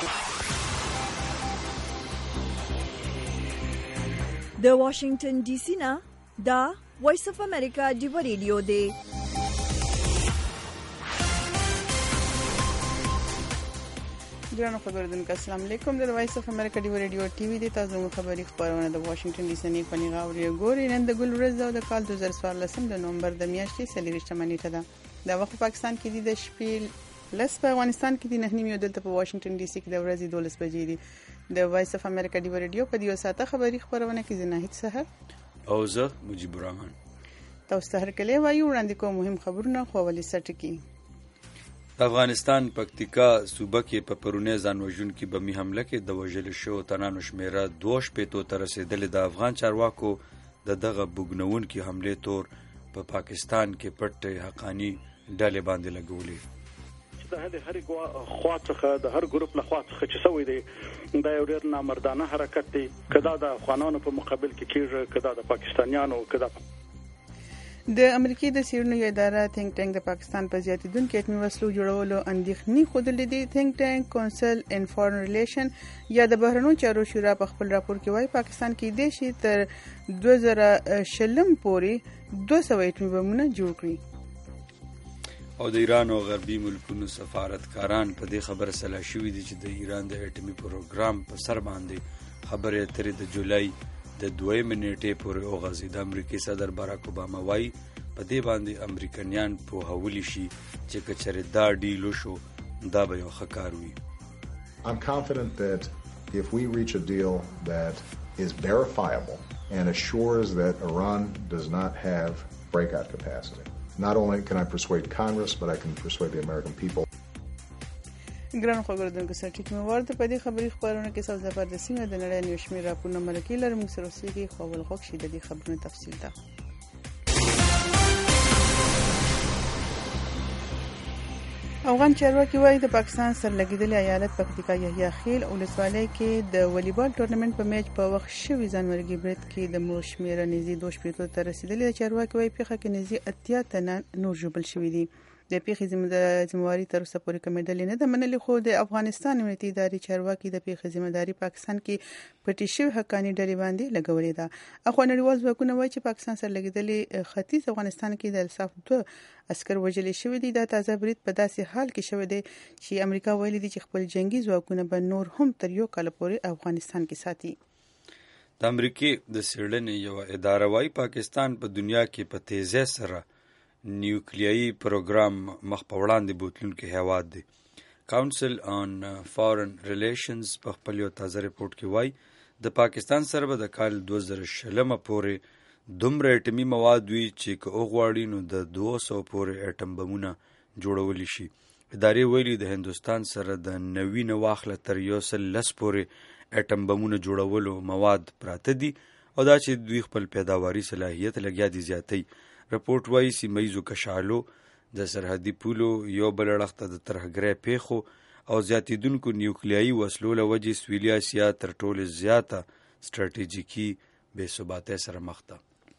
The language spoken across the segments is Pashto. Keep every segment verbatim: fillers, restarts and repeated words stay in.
د واشنگټن ډي سي نه دا وایس اف امریکا ډیو ریډیو دی. ګرانو خبردونکو السلام علیکم. د وایس اف امریکا ډیو ریډیو ټي وي د تاسو خبري خبرونه د واشنگټن ډي سي نه پنی غاوري ګوري. نن د ګل ورځ د کال دوه هزار څوارلس د نومبر د میاشتې څلورویشتمه نیټه ده. د وخت پاکستان کې د شپې لس په افغانستان کې د نه نیمه دلته په واشنگټن ډي سي کې د ورځې دولس بجې دي. د وایس اف امریکا ډیو ریډیو په دیو ساته خبري خبرونه کې زناهید سحر او زه مجيب الرحمن تاسو ته هرکله وایو وړاندې کوم مهم خبرونه خو ولې سټکی. افغانستان پکتیکا صوبه کې په پرونی ځانوژن کې بمی حمله کې د وژل شو تنانو شمیره دوه شپېتو تر رسیدل. د افغان چارواکو د دغه بوګنون کې حمله تور په پا پاکستان کې پټ حقانی ډلې باندې لګولې. د هر خوا څخه د هر ګروپ له خوا څخه چې سوي دي دا یو ډېر نامردانه حرکت دی. کدا د افغانانو په مقابل کې کیږي، کدا د پاکستانیانو، کدا د امریکای د سیرونو اداره تھنک ټانک د پاکستان په زیاتیدونکو اتمی وسلو جوړولو اندېښنې خوده دي. تھنک ټانک کونسل ان فارن ریلیشن یا د بهرنیو چارو شورا په خپل راپور کې وایي پاکستان کې د شي تر دوه زره شلم پورې دوه سوه اتمی بمونه جوړ کړي. او د ایران او غربي ملکونو سفارتکاران په دې خبر سلا شوي دي چې د ایران د اټومي پروګرام په سر باندې خبرې اترې د جولای د دویمې نیټې پورې اوغځي. د امریکای صدر باراک اوباما وایي په دې باندې امریکایان پوهولی شي چې که چېرې دا ډیل وشو دا به یو ښه کار وي. I'm confident that if we reach a deal that is verifiable and assures that Iran does not have breakout capacity, not only can I persuade Congress, but I can persuade the American people. ګران خبردونکو سره ټیک مو ورته په دې خبري خبرونه کې څو زبردستي نه د نړۍ نیو شمیر راپورونه مرکې لرم سره اوسېږي خو ول خوښ شي د دې خبرونو تفصیل ده. افغان چارواکي وایي د پاکستان سرلګیدلي ایالت پکتیکا یحیی خیل ولسوالۍ کې د والیبال ټورنمنت په میچ په وخت شوی ځانمرګي برید کې د مور شمیره نږدې دوه شپېتو ته رسیدلې. چارواکي وایي پیښه کې نږدې اتیا تنه نور ژوبل شوي دي. د پیښې ذمہواری تر اوسه پورې کمیدلې نه ده منلې، خو د افغانستان امنیتي ادارې چارواکي د پیښې ذمہداري پاکستان کې پټې شوې حقانی ډلې باندې لګولې ده. اخو نړیوال ځواکونه وایي چې پاکستان سرلګیدلي ختیځ افغانستان کې د الصاف دوه عسكر وژل شوي دي. دا تازه برید په داسې حال کې شوی دی چې امریکا ویلي دي چې خپل جنگي ځواکونه به نور هم تر یو کال پورې افغانستان کې ساتي. د امریکای د سیړنې یو اداره وایي پاکستان په دنیا کې په تیزی سره نیوکلیایي پروګرام مخ په وړاندې بوتلونکی هیواد دی. کاونسل آن فارن ریلیشنز په خپل یو تازه ریپورټ کې وایي د پاکستان سره به د کال دوه زره شلمه پورې دومره اټمي مواد وي چې که وغواړي نو د دوه سوه پورې اټم بمونه جوړولی شي. ادارې ویلي د هندوستان سره د نوي نه واخله تر یو سل لس پورې اټم بمونه جوړولو مواد پراته دي او دا چې دوی خپل پیداواري صلاحیت لګیا دي زیاتی. رپورټ وایي سیمه ییزو کشالو د سرحدي پولو یو بل اړخ ته د ترهګرۍ پیښو او زیاتېدونکو نیوکلیایي وسلو له وجې سویلي اسیا تر ټولو زیاته سټراټیژیکي بې ثباتۍ سره مخ ده.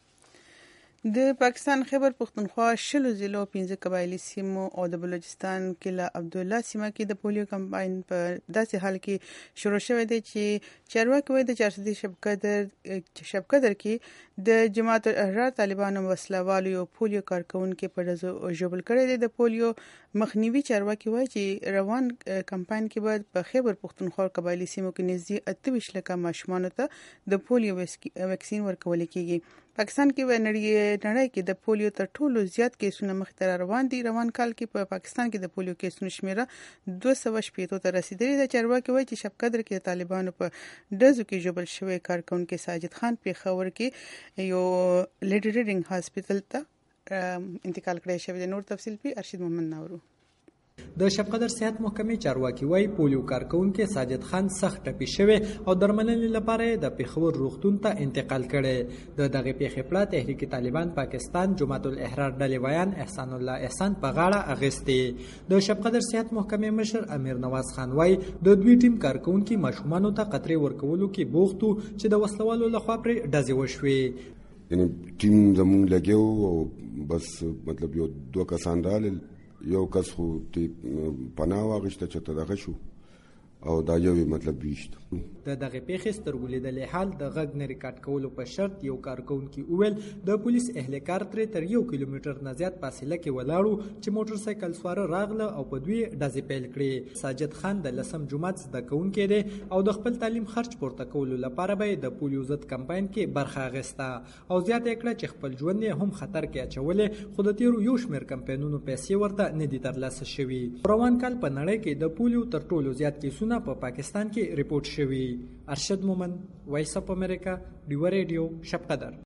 د پاکستان خیبر پختونخوا شلو ضلعو پنځه قبایلي سیمو او د بلوچستان کې له عبدالله سیمه کې د پولیو کمپاین په داسې حال کې شروع شوی دی چې چارواکي وایي د چارسدي شبقدر شبقدر کې د جماعت الاحرار طالبانو وسلوالو یو پولیو کارکونکو په ډزو ژوبل کړی دی. د پولیو مخنیوي چارواکي وایي چې روان کمپاین کې به په خیبر پختونخوا قبایلي سیمو کې نږدې اته ویشت لکه ماشومانو ته د پولیو ویکسین ورکول کېږي. پاکستان کې و نړۍ نړۍ کې د پولیو تر ټولو زیات کیسونه مخته روان دي. روان کال کې په پاکستان کې د پولیو کیسونو شمیره دوه سوه شپېتو ته رسیدلې ده. چارواکي وایي چې شبقدر کې د طالبانو په ډزو کې ژوبل شوی کارکونکو ساجد خان پیښور کې یو لیډرینګ هاسپټل ته انتقال کړی شوی دی. نور تفصیل په ارشد محمد ناورو. د شبقدر صحت محکمې چارواکي وایي پولیو کارکونکو ساجد خان سخت ټپي شوی او درملنې لپاره د پیښور روغتون ته انتقال کړي. د دغه پیښې پړه تحریک طالبان پاکستان جماعت الاحرار ډلې ویان احسان الله احسان په غاړه اغستې. د شبقدر صحت محکمې مشر امیر نواز خان وایي د دوی ټیم کارکونکو ماشومانو ته قطرې ورکولو کې بوختو چې د وسلوالو لخوا پرې ډزې وشوې. یعنی ټیم زمونږ لګیو او بس مطلب یو دوه کسان رالل، یو کس خو پناه واغشته چې ته دغه شو او دا یو مطلب ویشت د دغه پیښې سترګولیدلې حال د غږ نه ریکارډ کولو په شرط یو کارکونکي وویل د پولیس اهلکار ترې تر یو کیلومتر نه زیات فاصله کې ولاړو چې موټر سایکل سواره راغله او په دوی ډزې پیل کړې. ساجد خان د لسم جماعت زده کوونکی دی او د خپل تعلیم خرچ پورته کولو لپاره به د پولیو ضد کمپاین کې برخه اخیسته او زیاته یې کړه چې خپل ژوند یې هم خطر کې اچولې، خو د تیرو یو شمېر کمپاینونو پیسې ورته نه دي ترلاسه شوي. روان کال په نړۍ کې د پولیو تر ټولو زیات کیسونه په پا پاکستان کې ریپورت شوي. ارشد مومن، وایس اف امریکا، ډیوه ریډیو، شب قدر.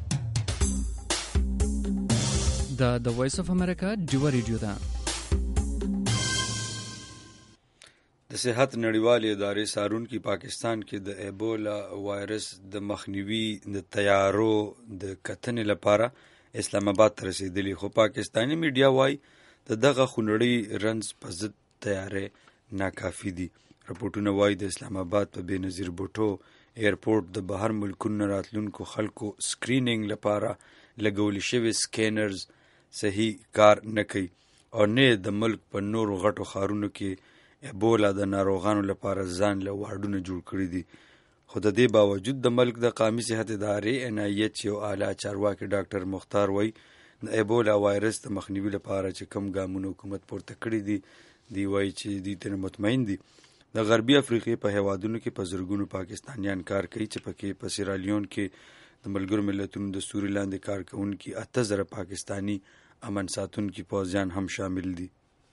د د وایس اف امریکا ډیوه ریډیو ده. د صحت نړیوالې ادارې څارونکي پاکستان کې د ایبولا وایرس د مخنیوي د تیارو د کتنې لپاره اسلام آباد ته رسیدلی، خو پاکستاني میډیا وایي د دغه خونړۍ رنځ په ضد تیارې ناکافي دي. رپورټونه وایي د اسلام آباد په بېنظیر بوټو ایرپورټ د بهر ملکونو راتلونکو خلکو سکرینینګ لپاره لګولي شوي سکینرز صحیح کار نه کوي او نه د ملک په نورو غټو ښارونو کې ایبولا د ناروغانو لپاره ځان له واډونه جوړ کړي دي. خو د دې باوجود د ملک د قومي صحت ادارې ان آی ایچ یو اعلی چارواکي ډاکټر مختار وایي د ایبولا وایرس د مخنیوي لپاره چې کم ګامونه حکومت پورته کړي دي دی وایي چې دوی ترې مطمئن دي. د غربي افریقې په هیوادونو کې په زرګونو پاکستانیان کار کوي چې پکې په سیرالیون کې د ملګرو ملتونو د سوري لاندې کار کوونکي اته زره پاکستانی امن ساتونکي پوځیان هم شامل دي.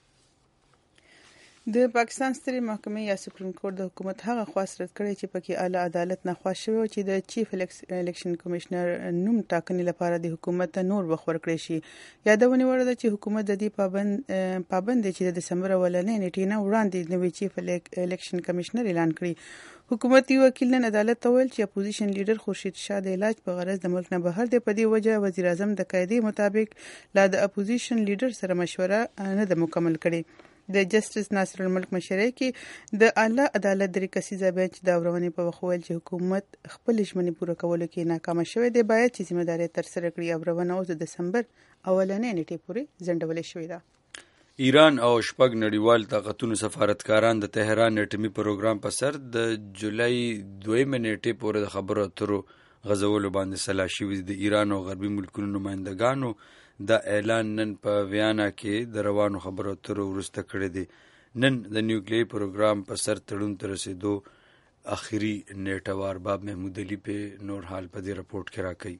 د پاکستان سترې محکمې یا سپریم کورټ د حکومت هغه خواست رد کړی چې پکې اعلی عدالت نه خواست شوی و چې د چیف الیکشن کمشنر نوم ټاکنې لپاره د حکومت نور وخت ورکړی شي. یادونه وړ ده چې حکومت د دې پابند پابند چې د دسمبر اولنۍ نیټې نه وړاندې نوی چیف الیکشن کمشنر اعلان کړی. حکومتي وکیل نن عدالت ته وویل چې اپوزیشن لیډر خورشید شاه د علاج په غرض د ملک نه بهر دی. په دې وجه وزیر اعظم د قاعدې مطابق لا د اپوزیشن لیډر سره مشوره نه ده مکمل کړې. د جسټس ناصر الملک مشرۍ کې د اعلی عدالت درې کسیزه بینچ د اورونې په وخت ویل چې حکومت خپل ژمنې پوره کولو کې ناکامه شوې ده، باید چې ذمہداري ترسره کړي. اورونه اوس د دسمبر اولنۍ نیټې پورې ځنډولې شوې ده. ایران او شپږ نړیوال طاقتونو سفارتکاران د تهران اټومي پروګرام په سر د جولای دویمه نیټې پورې د خبرو اترو غځولو باندې سلا شوي. د ایران او غربي ملکونو نمایندګانو دا اعلان نن په ویانا کې د روانو خبرو اترو وروسته کړی دی. نن د نیوکلیري پروګرام په سر تړون ته رسیدو اخري نیټه وار باب محمود علي په نور حال په دې رپورټ کې راکوي.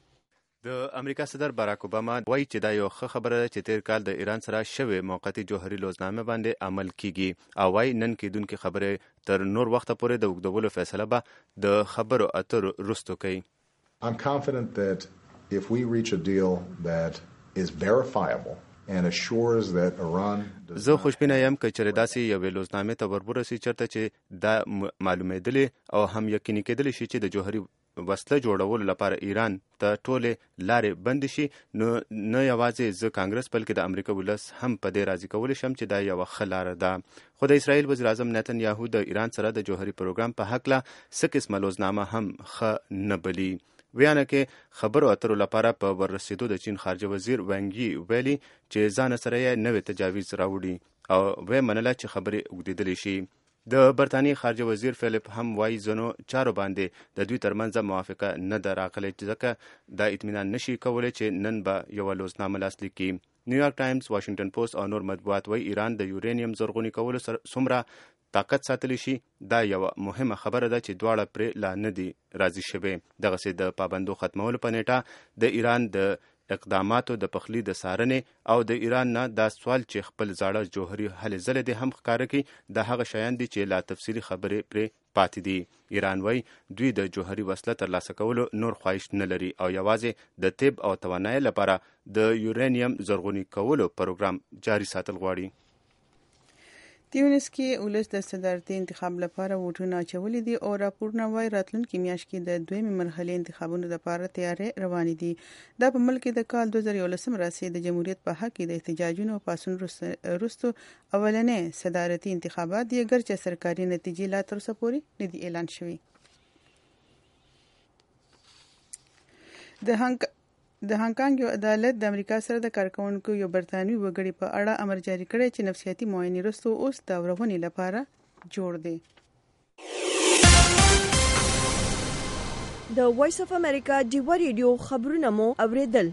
د امریکا صدر باراک اوباما وایي چې دا یو ښه خبره ده چې تیر کال د ایران سره شوې موقتي جوهري لوزنامه باندې عمل کیږي او وایي نن کېدونکې خبرې تر نور وخته پورې د اوږدولو فیصله به د خبرو اترو وروسته کوي. I'm confident that if we reach a deal that is verifiable and assures that Iran does زه خوشبینه یم که چېرې داسې یوې لوزنامې ته ورورسي چېرته چې دا معلومېدلی او هم یقیني کېدلی شي چې د جوهري وسله جوړولو لپاره ایران ته ټولې لارې بندې شي، نو نه یوازې زه کانګرس بلکې د امریکا ولس هم په دې راضي کولی شم چې دا یوه ښه لاره ده. خو د اسرائیل وزیر اعظم نتن یاهو د ایران سره د جوهري پروګرام په هکله څه قسمه لوزنامه هم ښه نه بلي. ویانا کې خبرو اترو لپاره په وررسېدو د چین خارجه وزیر وانګي ویلي چې ځان سره یې نوې تجاویز راوړي او ویې منله چې خبرې اوږدېدلی شي. د برطانیې خارجه وزیر فیلپ هم وایي ځینو چارو باندې د دوی ترمنځ موافقه نه ده راغلی ځکه دا اطمینان نشي کولی چې نن به یوه لوزنامه لاسلیک کړي. نیویارک ټایمز، واشنګټن پوسټ او نور مطبوعات وایي ایران د یورینیم زرغوني کولو څومره طاقت ساتلی شي دا یوه مهمه خبره ده چې دواړه پرې لا نه دي راضي شوي. دغسې د پابندو ختمولو په نیټه د ایران د اقداماتو د پخلي د څارنې او د ایران نه دا سوال چې خپل زاړه جوهري هلې ځلې دې هم ښکاره کړي د هغه شیان دي چې لا تفصیلي خبرې پرې پاتې دي. ایران وایي دوی د جوهري وسله ترلاسه کولو نور خواهش نه لري او یوازې د طب او توانایۍ لپاره د یورینیم زرغوني کولو پروګرام جاري ساتل غواړي. تیونس کې ولس د صدارتي انتخاب لپاره ووټونه اچولي دي او راپورونه وایي راتلونکي میاشت کې د دویمې مرحلې انتخابونو لپاره تیارې روانې دي. دا په ملک کې د کال دوه زره یولسم راهیسې د جمهوریت په حق کې د احتجاجونو او پاڅون وروسته اولنې صدارتي انتخابات دي، ګرچه سرکاري نتیجې لا تر اوسه پورې نه دي اعلان شوي. د هنګ د هانګکانګ یو عدالت د امریکا سره د کارکونکو یو برتانوي وګړي په اړه امر جاری کړی چې نفسیاتي معاینې وروسته اوس د اورونې لپاره جوړ دی. د وایس اف امریکا ډیوا ریډیو خبرونه مو اوریدل.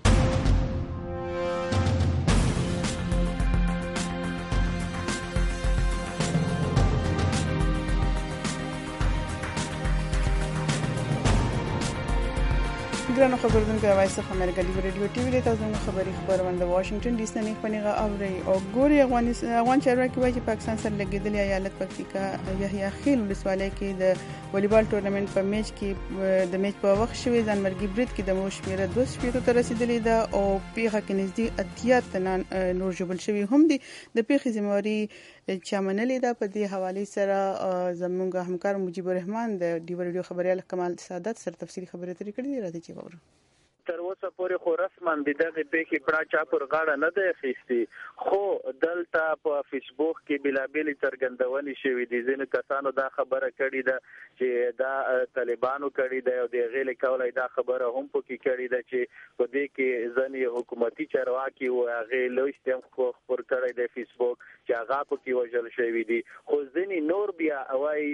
ګرانو خبرونکو د وایس اف امریکا ډیوا ریډیو ټي وی له تاسو نو خبري خبرونه د واشنگټن ډي سي نه خبرونه اوري او ګوري افغانستان افغان چارواکي وايي چې پاکستان سره لګیدل ایالت پکتیکا یحیی خیل ولسوالۍ کې د والیبال ټورنمنت په میچ کې د میچ په وخت شوی ځانمرګي برید کې د مو شمیره دوه شپږ ته رسیدلې ده او پیغه کې نږدې اتیا تنان نور جوړ شوی هم دي. د پیغه ذمہواری چې منلې ده په دې حواله سره زموږ همکار مجيب الرحمن د ډیوا ریډیو خبريال کمال سعادت سره تفصیلی خبرې ترې کړې دي. راځي چې وورو. تر اوسه پورې خو رسما د دغه پیښې پړه چا پر غاړه نه دی اخیستی، خو دلته په فیسبوک کې بلابلې څرګندونې شوې دي. ځینو کسانو دا خبره کړې ده چې دا طالبانو کړې ده او د غیلې کولای دا خبره هم پکې کړې ده چې په دې کې ځنې حکومتي چارواکي او هغه لوست هم خبر کړی دی فیسبوک چې هغه پکې وژل شوی دي. خو ځینې نور بیا وایي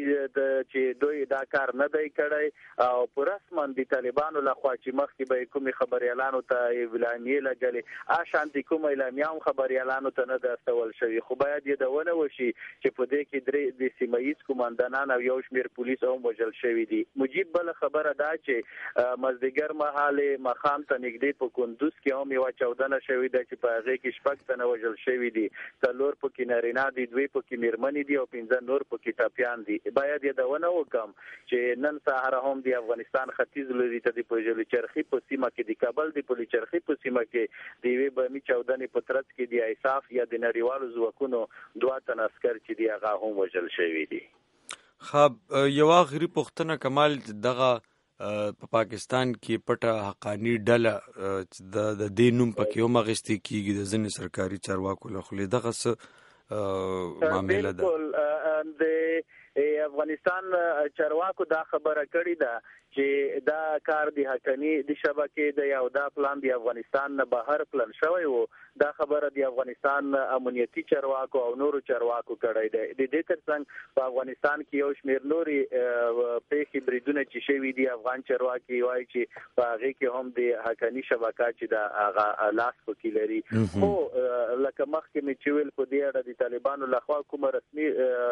چې دوی دا کار نه دی کړی او په رسما د طالبانو لخوا چې مخکې به کومې خبريالانو ته اعلانیې لګلې آشانتي کوم اعلامیه هم خبريالانو ته نه درستول شوی، خو باید یې دونه وشي چې په دې کې درې د سیمایي کمانډانان او یو شمېر پولیس هم وژل شوی دي. مجيب بل خبره دا چې مزدګر مهاله مخام ته نږدې په کندوز کې هم یو چودنه شوی ده چې په هغه کې شپږ تنه وژل شوی دي، څلور پکې نارینه دي، دوی پکې میرمنې دي او پنځه نور پکې ټاپیان دي. باید یې دونه وکم چې نن سهار هم د افغانستان ختیځ لوري ته د پوجل چرخي په سیمه کې د کابل د پولیس چرخي په سیمه کې د وی بمی چودنې په ترڅ کې د ایصاف یا د نړیوالو ځواکونو دوه تن عسكر چې دی هغه هم وژل شوی دي. خب یو اخري پوښتنه کمال دغه په پاکستان کې پټه حقانی ډله د د دینوم پکې هم غشتي کیږي د ځینې سرکاري چارواکو له خلې دغه څه معاملې ده. د افغانستان چارواکو دا خبره کړې ده چې دا کار د حقانی د شبکې د یو دا پلان د افغانستان نه بهر پلان شوی وو. دا خبره د افغانستان امنیتي چارواکو او نورو چارواکو کړی دی. د دې ترڅنګ په افغانستان کې یو شمېر نوري پیښې بریدونه چې شوي دي افغان چارواکي وایي چې په هغه کې هم د حقانی شبکه چې د هغه لاس پکې لري. خو لکه مخکې مې چې ویل په دې اړه د طالبانو لخوا کومه رسمي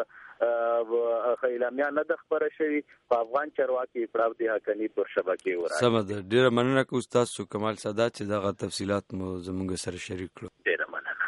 اعلامیه نه ده خبره شوې، په افغان چارواکي پړاو د حقانی پر شبکې ورای. سم ده. ډیره مننه کوم تاسو کمال سعادت چې دغه تفصيلات مو زموږ سره شریک کړو. ډیره مننه.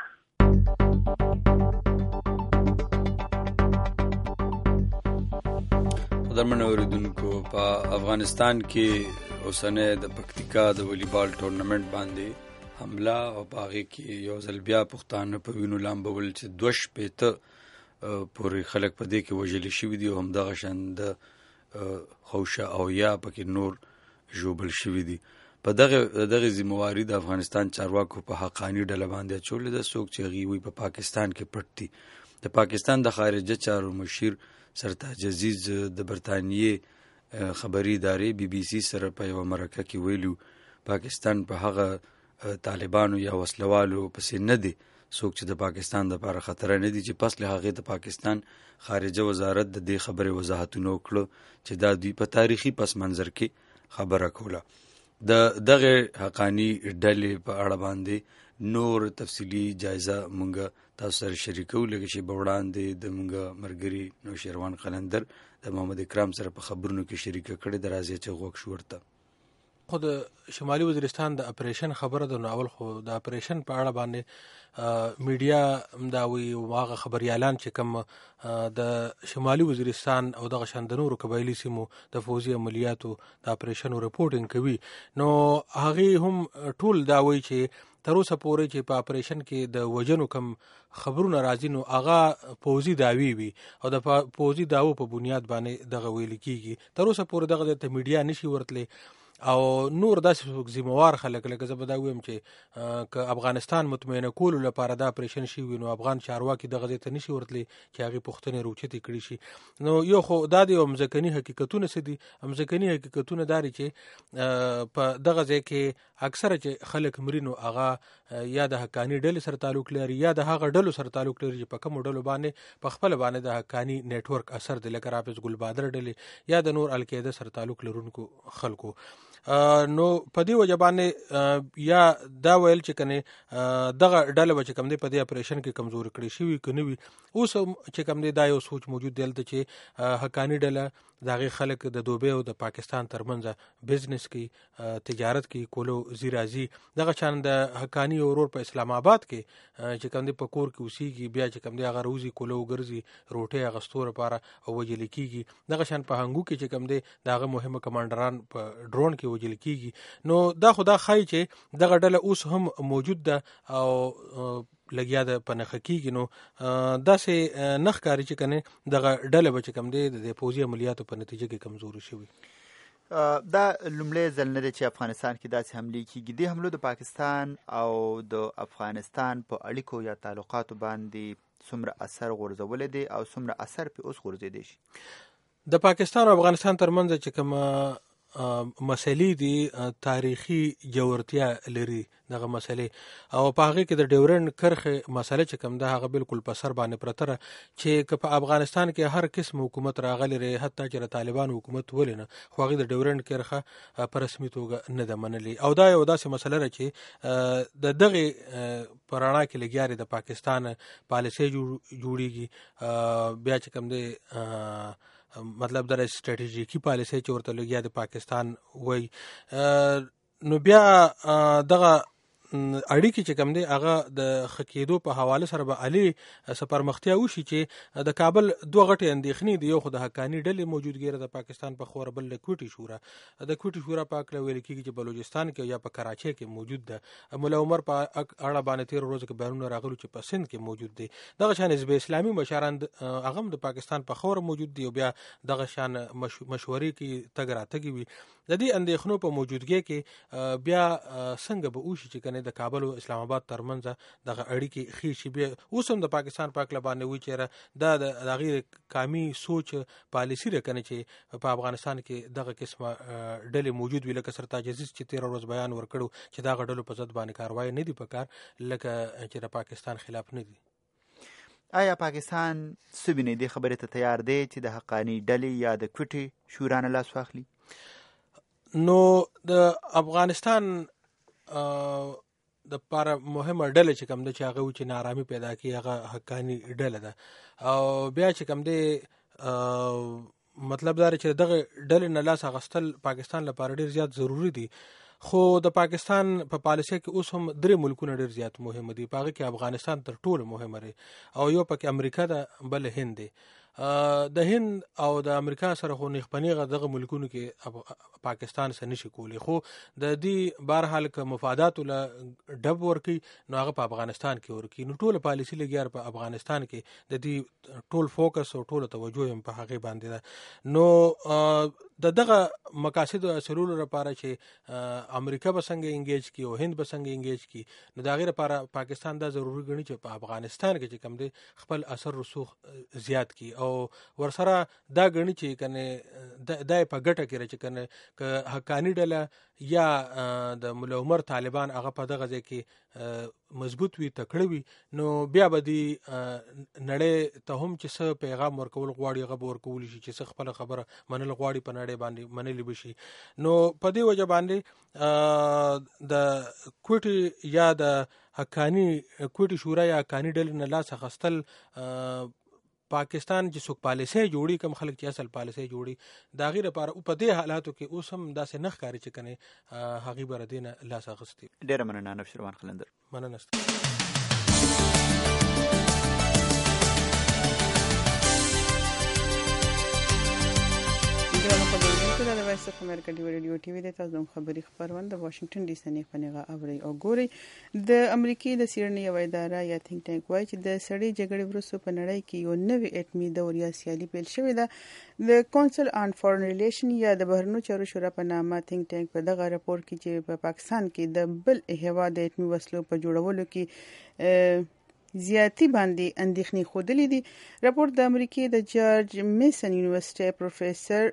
قدرمن اوریدونکو په افغانستان کې اوسنه د پکتیکا د والیبال ټورنمنت باندې حمله او باغې کې یو ځل بیا پښتانه په وینو لامبول چې دوه شپېته پورې خلک په دې کې وژل شوي دي او همدغه شان د خوشه او یا پکې نور ژوبل شوي دي. په دغه دغه ذمہواری د افغانستان چارواکو په حقانی ډله باندې چولې ده. څوک چې غوي په پاکستان کې پټ دي. د پاکستان د خارجه چارو مشیر سرتاج عزیز د برتانیې خبري ادارې بي بي سي سره په یو مرکه کې ویلو پاکستان په هغه طالبانو یا وسلوالو پسې نه دي څوک چې د پاکستان د لپاره خطر نه دي چې پس له هغه د پاکستان خارجه وزارت د دې خبرې وضاحتونه وکړو چې دا دوی په تاریخي پس منظر کې خبره کوله. د دغه حقانی ډلې په اړه باندې نور تفصیلی جایزه مونږ تاسو سره شریکو لکه چې بوړاندې د مونږ مرګري نو شیروان قلندر د محمد اکرام سره په خبرونو کې شریک کړي. د راځي چې غوښ شورته خو د شمالي وزیرستان د اپریشن خبره ده. نو اول خو د اپریشن په اړه باندې میډیا دا وی واغه خبريالان چې کوم د شمالي وزیرستان او د غشندنورو قبایلی سیمو د فوزي عملیاتو د اپریشن ریپورټینګ کوي، نو هغه هم ټول دا وی چې تر اوسه پورې چې په اپریشن کې د وجنو کم خبرونه راځي نو هغه فوزي داوی وي او د فوزي داوو په بنیاد باندې دغه ویل کیږي. تر اوسه پورې دغه ته میډیا نشي ورتلې او نور داسې ذمہوار خلک لکه زه به دا وایم چې که افغانستان مطمئنه کولو لپاره دا اپریشن شي وي نو افغان چارواکي دغه ځای ته نشي ورتلی چې هغې پوښتنې روچتې کړي شي. نو یو خو دا دی او مځکني حقیقتونه څه دي؟ مځکني حقیقتونه دا دي چې په دغه ځای کې اکثره چې خلک مري نو هغه یا د حقاني ډلې سره تعلق لري یا د هغه ډلو سره تعلق لري چې په کومو ډلو باندې په خپله باندې د حقاني نیټورک اثر دی لکه رافظ ګلبادر ډلې یا د نور القاعده سره تعلق لرونکو خلکو. نو په دې وجه باندې یا دا ویل چې کنه دغه ډله به چې کوم دی په دې اپریشن کې کمزوري کړی شوي که نه وي اوس چې کوم دی دا یو سوچ موجود دی دلته چې حقاني ډله د هغې خلک د دوبۍ او د پاکستان ترمنځ بزنس کوي تجارت کوي کولو ځي راځي دغه شان د حقاني ورور په اسلام آباد کې چې کوم دی په کور کې اوسېږي بیا چې کوم دی هغه روزي کولو ګرځي روټۍ اخیستو لپاره او وژل کېږي دغه شان په هنګو کې چې کوم دی د هغه مهمه کمانډران په ډرون کې وژل کېږي. نو دا خو دا ښایي چې دغه ډله اوس هم موجود ده او لګیا ده په نښه کېږي. نو داسې نه ښکاري چې کنه دغه ډله به چې کوم دی د پوځي عملیاتو په نتیجه کې کمزوري شوي. دا لومړی ځل نه دی چې افغانستان کې داسې حملې کېږي. دې حملو د پاکستان او د افغانستان په اړیکو یا تعلقاتو باندې څومره اثر غورځولی دی او څومره اثر پې اوس غورځېدی شي؟ د پاکستان او افغانستان ترمنځ چې کومه مسلې دي تاریخي جوړتیا لري دغه مسلې او په هغې کې د ډیورنډ کرښې مسله چې کوم ده هغه بالکل په سر باندې پرته ده چې که په افغانستان کې هر قسم حکومت راغلی دی حتی چې د طالبانو حکومت ولې نه خو هغې د ډیورنډ کرښه په رسمي توګه نه ده منلې او دا یو داسې مسله ده چې د دغې په رڼا کې لګیا د پاکستان پالیسۍ جوړیږي بیا چې کوم دی مطلب در استراتیژیکي پالیسۍ چې ورته لګیا د پاکستان وای نو بیا دغه اړیکې چې کوم دی هغه د ښه کېدو په حواله سره به علي څه پرمختیا وشي چې د کابل دوه غټې اندېښنې دي یو خو د حقاني ډلې موجودګي د پاکستان په خور بل د کوټي شورا د کوټي شورا په هکله ویل کېږي چې بلوچستان کې یا په کراچۍ کې موجود ده ملا عمر په اړه باندې تېره ورځ کې بیانونه راغلو چې په سند کې موجود دی دغه شان حزب اسلامي مشران هغه هم د پاکستان په خور موجود دي او بیا دغه شان مشورې کې تګ راتګ وي د دې اندېښنو په موجودګۍ کې بیا څنګه به وشي چې کنه د کابل او اسلام آباد ترمنځ دغه اړیکې ښې شي بیا اوس هم د پاکستان په هکله باندې وایي چې دا د هغې کامي سوچ پالیسي ده کنه چې په افغانستان کې دغه قسمه ډلې موجود وي لکه سرتاج عزیز چې تېره ورځ بیان ورکړو چې دغه ډلو په ضد باندې کاروایي نه دي پکار لکه چې د پاکستان خلاف نه دي. آیا پاکستان څه ویني دې خبرې ته تیار دی چې د حقاني ډلې یا د کوټې شورا نه لاس واخلي؟ نو د افغانستان د پاره مهمه ډله چې کوم ده چې هغه و چې نارامي پیدا کړي هغه حقاني ډله ده او بیا چې کوم دی مطلب دا چې دغه ډلې نه لاس اخیستل پاکستان لپاره ډېر زیات ضروري دي خو د پاکستان په پالیسۍ کې اوس هم درې ملکونه ډېر زیات مهم دي په هغه کې افغانستان تر ټولو مهمه دی او یو پکې امریکا ده بل هند دی د هند او د امریکا سره خو نیغ په نیغه دغه ملکونو کې پاکستان سره نشي کولی خو د دې بهرحال که مفاداتو له ډب ورکوي نو هغه په افغانستان کې ورکوي نو ټوله پالیسي لګیا په افغانستان کې د دې ټول فوکس او ټوله توجه هم په هغې باندې ده نو د دغه مقاصدو حاصلولو لپاره چې امریکا به څنګه انګیج کړي او هند به څنګه انګیج کړي نو د هغې لپاره پاکستان دا ضروري ګڼي چې په افغانستان کې چې کوم دی خپل اثر رسوخ زیات کړي او ورسره دا ګڼي چې کنه دا په ګټه کې چې کنه که حقاني ډله یا د ملا عمر طالبان هغه په دغه ځای کې مضبوط وي تکړه وي نو بیا به دې نړۍ ته هم چې څه پیغام ورکول غواړي هغه به ورکولی شي چې څه خپله خبره منل غواړي په نړۍ باندې منلی به شي نو په دې وجه باندې د کوټې یا د حقاني کوټې شورا یا حقاني ډلې نه لاس اخیستل پاکستان چې څوک پالیسۍ جوړي کوم خلک چې اصل پالیسۍ جوړي د هغې لپاره په دې حالاتو کې اوس هم داسې نه ښکاري چې کنې هغې به د دې نه لاس اخیستي. ډېره مننه نبشروان قلندر. مننه. د وایس اف امریکا دی ریډیو ټي وي د تاسو خبري خبرونه د واشنگټن ډي سي نه پنیغه اوري او ګوري د امریکای د سیرنی یو اداره یا تھینک ټانک وایي چې د سړی جګړې وروسته په نړۍ کې یو نوې اټمي دوریا سیالي پیل شوې ده د کونسل آن فورن ریلیشن یا د بهرنیو چارو شورا په نامه تھینک ټانک په دغه راپور کې چې په پاکستان کې د بل هیواد د اټمي وسلو په جوړولو کې زیاتی باندې اندېښنې خوده دي. راپور د امریکای د جارج میسن یونیورسيټي پروفیسور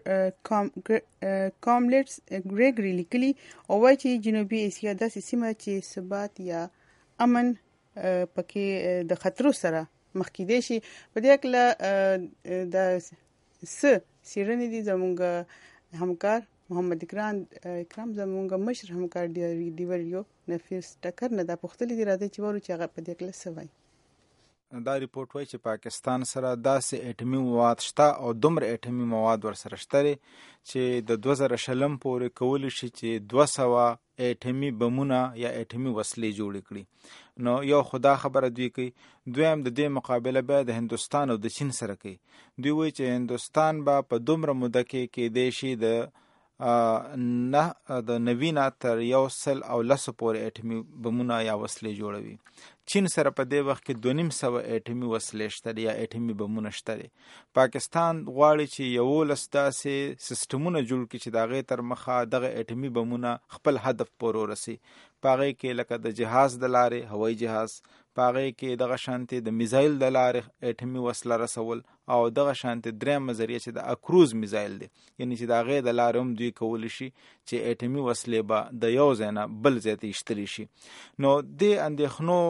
کاملیټس ګریګری لیکلي او وايي چې جنوبي اسیا داسې سیمه چې ثبات یا امن پکې د خطرو سره مخ کېدای شي. په دې کې د س سیرنی دي زموږ همکار محمد اکرام اکرام زموږ مشر همکار دی دی ویډیو نفیس ټکر نه د پختلې دی راځي چې ورو چې هغه په دې کې لسوي. دا ریپورت وایي چې پاکستان سره داسې اټمي مواد شته او دومره اټمي مواد ورسره شته چې د دوه زره شلم پورې کولی شي چې دوه سوه اټمي بمونه یا اټمي وسلې جوړې کړي. نو یو خدا خبره دوی کوي، دویم د دې مقابله بیا د هندوستان او د چین سره کوي. دوی وایي چې هندوستان به په دومره موده کې کېدای شي د نه د نوینه تر یو سل او لسو پورې اټمي بمونه یا وسلې جوړوي. چین سره په دې وخت کې دوه نیم سوه اټمي وسلې شته یا اټمي بمونه شته. پاکستان غواړي چې یولس داسې سیستمونه جوړ کړي چې د هغې تر مخه دغه اټمي بمونه خپل هدف پورې ورسي. په هغې کې لکه د جهاز د لارې هوایي جهاز، په هغې کې دغه شانتې د میزایل د لارې اټمي وسله رسول او دغه شانتې درېیمه ذریعه چې د اکروز میزایل دی، یعنی چې د هغې د لارې هم دوی کولی شي چې اټمي وسلې به د یو ځای نه بل ځای ته ایشتلی شي. نو دې اندېښنو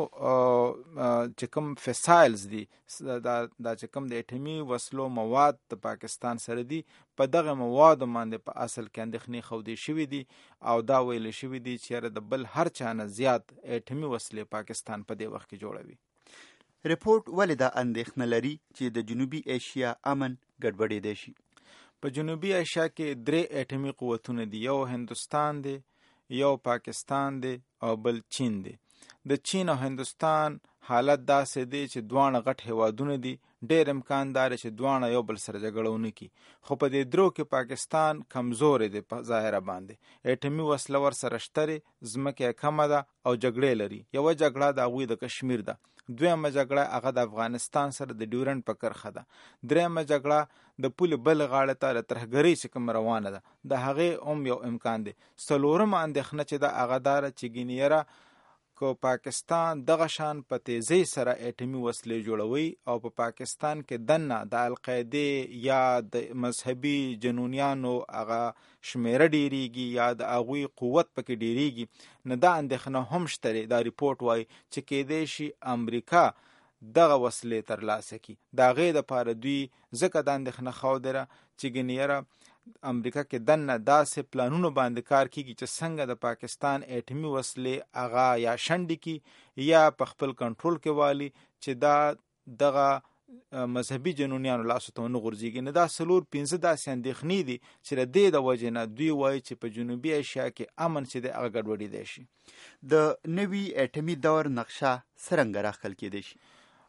چې کوم فسایلز دي دا چې کوم د اټمي وسلو مواد د پاکستان سره دي، په دغه موادو باندې په اصل کې اندېښنې ښودې شوي دي او دا ویل شوي دي چې یاره د بل هر چا نه زیات اټمي وسلې پاکستان په دې وخت کې جوړوي. ریپورت ولې دا اندېښنه لري چې د جنوبي ایشیا امن ګډوډېدی شي؟ په جنوبي ایشیا کې درې اټمي قوتونه دي، یو هندوستان دی، یو پاکستان دی او بل چین دی. د چین او هندوستان حالت داسې دی چې دواړه غټ هیوادونه دي، ډېر امکان داره چې دواړه یو بل سره جګړه ونه کړي. خو په دې درو کې پاکستان کمزورې دی په ظاهره باندې، اټمي وسله ورسره شته، ځمکه یې کمه ده او جګړې لري. یوه جګړه د هغوی د کشمیر ده، دویمه جګړه هغه د افغانستان سره د ډیورنډ په کرښه ده، درېیمه جګړه د پولې بل غاړې ته د ترهګرۍ چې کوم روانه ده د هغې هم یو امکان دی. څلورمه اندېښنه چې ده هغه داره چې ګینیره که پاکستان دغه شان په تیزۍ سره اټمي وسلې جوړوي او په پاکستان کې دننه د القاعدې یا د مذهبي جنونیانو هغه شمیره ډیریږي یا د هغوی قوت پکې ډیریږي، نو دا اندېښنه هم شته. دا ریپورټ وایي چې کېدای شي امریکا دغه وسلې ترلاسه کړي. د هغې دپاره دوی ځکه دا اندېښنه ښودله چې ګنیره امریکا کې دننه داسې پلانونو باندې کار کیږي چې څنګه د پاکستان اټمي وسلې هغه یا شنډې کی یا په خپل کنټرول کې والي چې دا دغه مذهبي جنونیانو لاسو ته ونه غورځېږي. نو دا څلور پنځه داسې اندېښنې دي چې د دې د وجې نه دوی وایي چې په جنوبي ایشیا کې امن چې دی هغه ګډوډېدی شي. د نوي اټمي دور نقشه څرنګه راښکل کېدی شي؟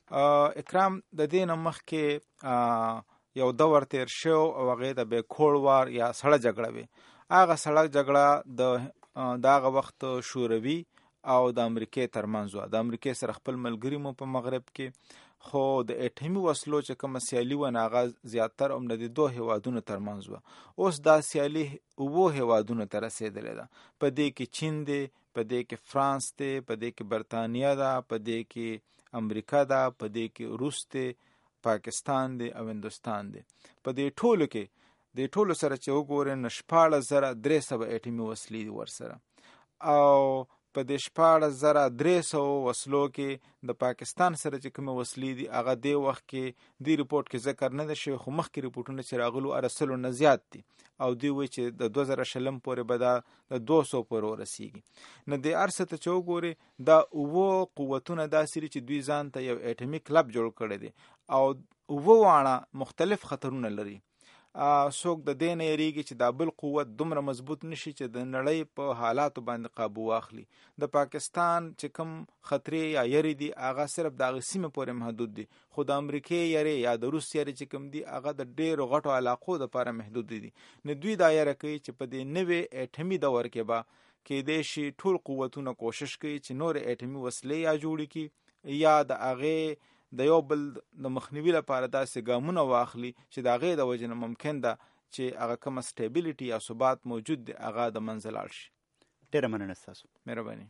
اکرام، د دې نه مخکې یو دور تیر شو او هغې ته به کول وار یا سړه جګړه وي. هغه سړه جګړه د د هغه وخت شوروي او د امریکې ترمنځ وه. د امریکې سره خپل ملګري مو په مغرب کې، خو د اټمي وسلو چې کومه سیالي وه نو هغه زیاتر هم د دوه هیوادونو ترمنځ وه. اوس دا سیالي اووه هیوادونو ته رسېدلې ده. په دې کې چین دی، په دې کې فرانس دی، په دې کې برطانیه ده، په دې کې امریکا ده، په دې کې روس دی، پاکستان دی او هندوستان دی. په دې ټولو کې د ټولو سره چې وګورئ نو شپاړس زره درې سوه اټمي وسلې دي ورسره، او په دې شپاړس زره درې سوه وسلو کې د پاکستان سره چې کومې وسلې دي هغه دې وخت کې دې ریپورټ کې ذکر نه ده شوی، خو مخکې ریپورټونه چې راغلو هغه سلو نه زیات دي او دوی وایي چې د دوه زره شلم پورې به دا د دوه سوو پورې ورسېږي. نو دې هر څه ته چې وګورې دا اووه قوتونه داسې دي چې دوی ځان ته یو اټمي کلب جوړ کړی دی او اووه واړه مختلف خطرونه لري. څوک د دې نه یریږي چې دا بل قوت دومره مضبوط نشي چې د نړۍ په حالاتو باندې قابو واخلي. د پاکستان چې کوم خطرې یا یری دي هغه صرف د هغې سیمې پورې محدود دي، خو د امریکې یری یا د روس یری چې کوم دي هغه د ډېرو غټو علاقو دپاره محدود دي. نو دوی دا یره کوي چې په دې نوې اټمي دور کې به کېدای شي ټول قوتونه کوشش کوي چې نور اټمي وسلې یا جوړې کړي یا د هغې د یو بل د مخنیوي لپاره داسې ګامونه واخلي چې د هغې د وجې نه ممکن ده چې هغه کومه سټیبلیټي یا ثبات موجود دی هغه د منځه لاړ شي. ډېره مننه ستاسو. مهرباني.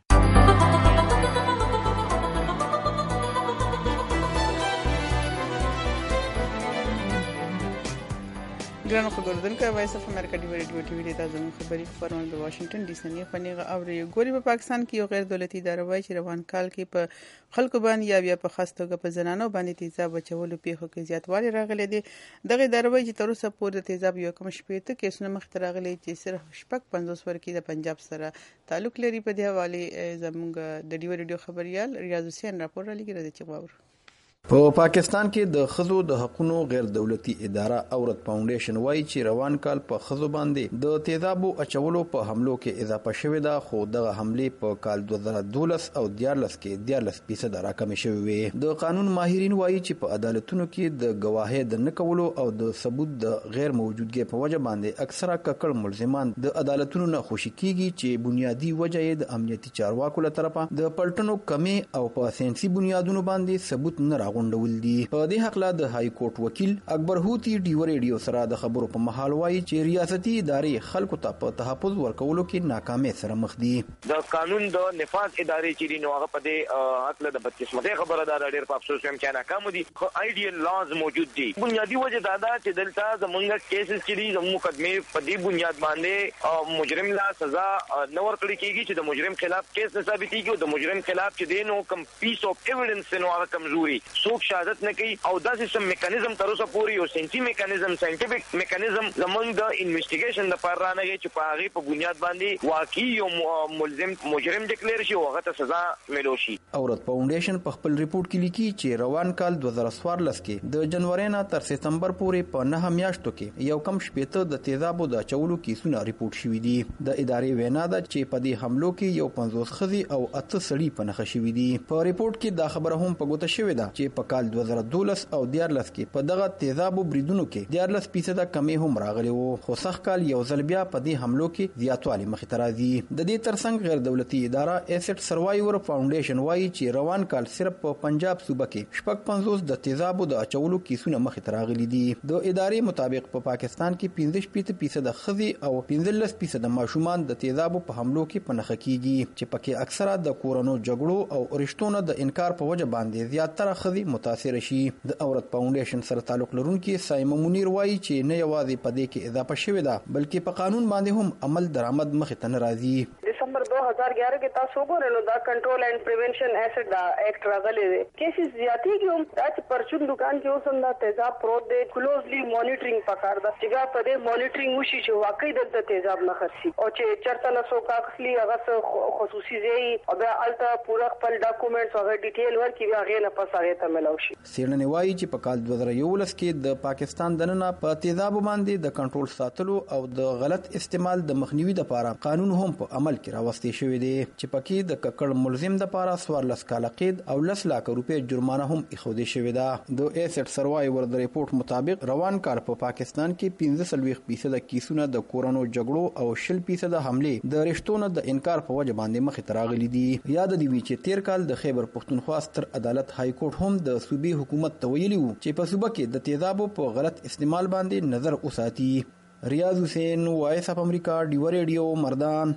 ګرانو خبردونکو وایس اف امریکا ډیو ریډیو ټي وی د تاسو خبري خبرونه د واشنگټن ډي سي نه پنیغه اوري ګوري په پاکستان کې یو غیر دولتي اداره وایي چې روان کال کې په خلکو باندې یا بیا په خاص توګه په زنانو باندې تیزاب بچولو پیښو کې زیاتوالی راغلی دی. دغه اداره وایي چې تر اوسه پورې د تیزاب یو کم شپېته کیسونه مخته راغلي چې صرف شپږ پنځوس ورکې د پنجاب سره تعلق لري. په دې حواله زموږ د ډیو ریډیو خبريال ریاض حسین راپور را لګي راځي چې واورو. په پاکستان کې د خزو د حقوقو غیر دولتي اداره اورت فاونډیشن وایي چې روان کال په خزو باندې د تیزابو اچولو په حملو کې اضافه شوې ده، خو دغه حملې په کال دوه زره دولس او دیارلس کې دیارلس فیصد راکمې شوې وې. د قانون ماهرین وایي چې په عدالتونو کې د گواهی د نکولو او د ثبوت د غیر موجودګۍ په وجه باندې اکثره ککړ ملزمان د عدالتونو نه خوشي کیږي چې بنیادی وجه یې د امنیتي چارواکو له طرفه د پلټنو کمی او په ساينسي بنیادونو باندې ثبوت نه غونډول دي. په دې حق لا د های کورټ وکیل اکبر هوتی ډیو ریډیو سره د خبرو په محل وایي چې ریاستي ادارې خلکو ته په تحفظ ورکولو کې ناکامۍ سره مخ دي. د قانون د نفاذ ادارې چې نو هغه په دې حق له د بدقسمتۍ خبره ده، ډېر په افسوس هم چې ناکام دي. خو آیډیل لاز موجود دي. بنیادی وجه دا ده چې دلته زمونږ کیسز چې دي زموږ مقدمه په دې بنیاد باندې مجرم لا سزا نه ورکړي کیږي چې د مجرم خلاف کیس نه ثابتېږي او د مجرم خلاف چې دی نو کم پیس اف ایویډنس نو هغه کمزوري څوک شهادت نه کوي او دا سیستم میکانیزم تر اوسه پورې یو ساينسي میکانیزم ساينټیفیک میکانیزم زمونږ د انویسټیګیشن لپاره رانغی چې په هغه په بنیاد باندې واقعي یو ملزم مجرم ډیکلیئر شي او هغه ته سزا ملو شي. اورت فاونډیشن په خپل ریپورت کې لیکي چې روان کال دوه زره څوارلس کې د جنوري نه تر سپتمبر پورې په نه میاشتو کې یو کم شپېته د تیزابو د چولو کیسونه ریپورت شوي دي. د ادارې وینا ده چې په دې حملو کې یو پنځوس خزي او اته سړي په نښه شوي دي. په ریپورت کې دا خبره هم په ګوته شوې ده چې په کال دوه زره دولس او دیارلس کې په دغه تیزابو بریدونو کې دیارلس فیصد کمی هم راغلی وو، خو سخت کال یو ځل بیا په دې حملو کې زیاتوالی مخې ته راځي. د دې ترڅنګ غیر دولتي اداره ایسټ سروایور فاونډیشن وایي چې روان کال صرف په پنجاب صوبه کې شپږ پنځوس د تیزابو د اچولو کیسونه مخې ته راغلي دي. د ادارې مطابق په پاکستان کې پنځه شپېته فیصد ښځې او پنځلس فیصد ماشومان د تیزابو په حملو کې په نښه کیږي چې پکې اکثره د کورونو جګړو او رشتو نه د انکار په وجه باندې زیاتره ښځې متاثر شي. د اورت فاونډیشن سره تعلق لرونکي سایمه منیر وایي چې نه یوازې په دې کې اضافه شوې ده بلکې په قانون باندې هم عمل درآمد مخې ته نه راځي. دسمبر دو هزار گیارہ کې تاسو وګورئ دا کنټرول اینڈ پریونشن ایسټ دا ایکټ راغلی دی. کیسز زیاتې کوم دا چې پرچون دکان کې اوسم دا تیزاب پروت دی. کلوزلی مانیټرینګ پکار ده چې په دې مانیټرینګ وشي چې واقعي دلته تیزاب نه خرسي او چې چرته نه سو کاخلی هغه خصوصي ځای او بیا الته پورا خپل ډاکومېنټس او ډیټیل ورکړي بیا غیر نه پس هغه ته ملو شي. سیرنی وایي چې په کال دوه زره یولس کې د پاکستان دننه په تیزابو باندې د کنټرول ساتلو او د غلط استعمال د مخنیوي لپاره قانون هم په عمل کې راوستي شوی دی چې پکې د ککړ ملزم لپاره څوارلس کاله قید او لس لک روپۍ جرمانه هم ایښودل شوې ده. د ایسټ سروایور د ریپورت مطابق روان کال په پاکستان کې پنځه څلوېښت فیصد کیسونه د کورونو جګړو او شل فیصد حملې د رشتو نه د انکار په وجه باندې مخې ته راغلي دي. یاد دی وی چې تیر کال د خیبر پښتونخوا ستر عدالت های کورټ هم د صوبې حکومت ته ویلي وو چې په صوبه کې د تیزابو په غلط استعمال باندې نظر وساتي. ریاض حسین وایس اف امریکا ډیو ریډیو مردان.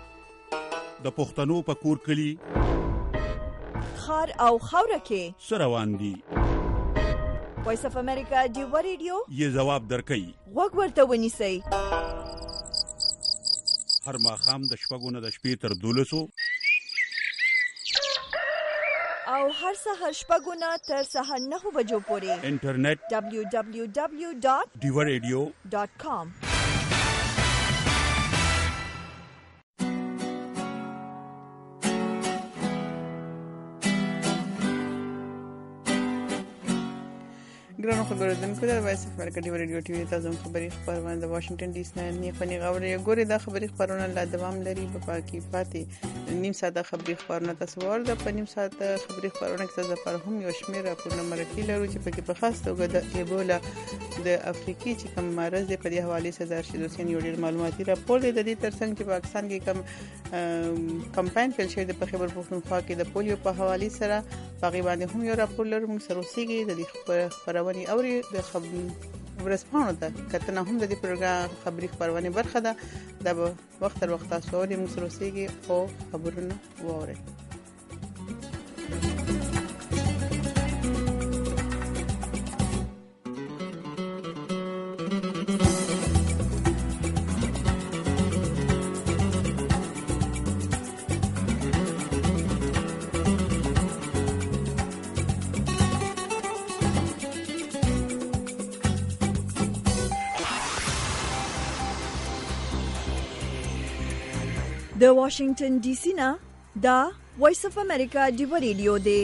د پښتنو په کور کلی خار او خوره کې سروان دي. وایس اف امریکا ډیو ریډیو یې جواب درکړي. وګ ورته ونیسئ. هر ماښام د شپږو نه د شپې تر دولسو او هر سهار شپږو نه تر سهار نهو بجو پورې انټرنیټ دبلیو دبلیو دبلیو ډاټ ډیو ریډیو ډاټ کام. ګرانو خبرونکو د وایس اف امریکا ډیو ریډیو ټي وی تاسو خبري خبرونه د واشنگټن ډي سي نه فني غوړي ګوري دا خبري خبرونه لا دوام لري په پاکي پاتې نیم ساده خبري خبرونه تاسو ورته په نیم ساده خبري خبرونه کې تاسو پر هم یو شمېر راپورونه مرکې لرو چې په کې په خاص توګه د ایبولا د افریقي چې کوم مرض په دې حواله سره د شیدوسین یو ډیر معلوماتي راپور دی د دې ترڅنګ چې پاکستان کې کوم کمپاین پیل شوی د خبر پښتونخوا کې د پولیو په حواله سره باغی باندې هم یو راپور لرو موږ سره اوسېږي د دې خبرونه او د خبر ورسپانو ته کتنه هم د دې پروګرام خبري خبرونه برخه ده د وخت تر وخت تاسو ولې موږ سره اوسېږي او خبرونه واورئ. د واشنگټن ډي سي نه دا وایس اف امریکا ډیو ریډیو دی.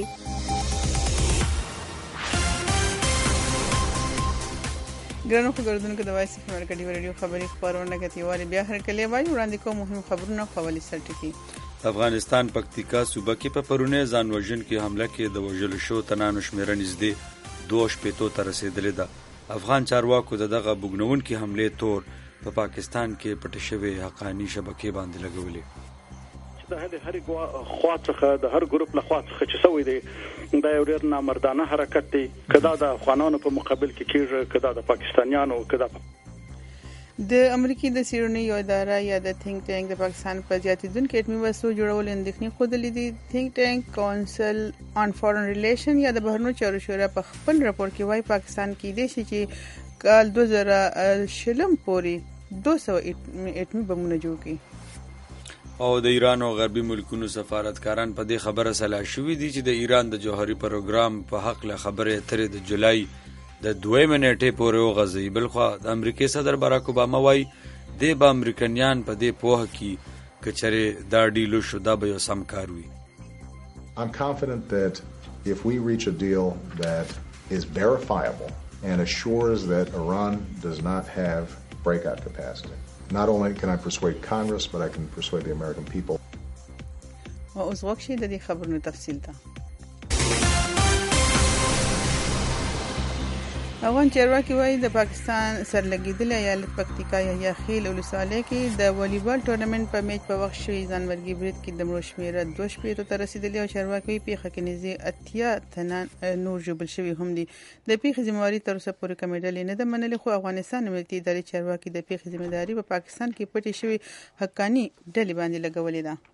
ګرانو خبرونکو د وایس اف امریکا ډیو ریډیو خبري خبرونه کې تیوالي بیا هر کله وایي وړاندې کوم مهم خبرونه خولي سرټکی. افغانستان پکتیکا صوبه کې په پرونه ځان وژن کې حمله کې د وژل شو تنانو شمیره نږدې دوه شپېتو ته رسیدلې ده. افغان چارواکو دغه بوګنون کې حمله تور په پا پاکستان کې پټ شوی حقانی شبکې باندې لګولې چې د هر هر خوا څخه د هر ګروپ له خوا څخه چې سوي دي دا یو ډیر نامردانه حرکت دی کدا د افغانانو په مقابل کې کېږي کدا د پاکستانیانو کدا د امریکای د سیرونی یو اداره یا د تھینک ټانک د پاکستان په زیاتیدونکو اټومي وسلو جوړول اندېښنې خوده دي. تھینک ټانک کونسل آن فورن ریلیشن یا د بهرنیو چارو شورا په خپل راپور کې وايي پاکستان کې د شي چې کال دوه زره شلم پورې دوه سوه اټومي بمونه جوړ کړي او د ایران او غربي ملکونو سفارتکاران په دې خبره سلا شوې دي چې د ایران د جوهري پروګرام په حق له خبره ترې د جولای د دوه منټې پورې وغځي. بلخو د امریکای صدر باراک اوباما وايي د به امریکایان په دې پوهه کې کچره دا ډیلو شو دا به یو سم کار وي. I'm confident that if we reach a deal that is verifiable and assures that Iran does not have breakout capacity. Not only can I persuade Congress, but I can persuade the American people. و اوس وخت د دې خبرونو تفصیل ته افغان چارواکي وايي د پاکستان سرلګیدل ایالت پکتیکا یا خیل ولسوالۍ کې د والیبال ټورنمنت په میچ په وخت شوی ځانمرګي برید کې د مړو شمیره دوه شپېتو ته رسیدلی او چارواکي پیښه کې نږدې اتیا تنان نور ژوبل شوي هم دي. د پیښې ذمہواري تر اوسه پورې کومې ډلې نه ده منلې خو افغانستان ملتي ادارې چارواکي د پیښې ذمہداري په پاکستان کې پټې شوي حقاني ډلې باندې لګولې ده.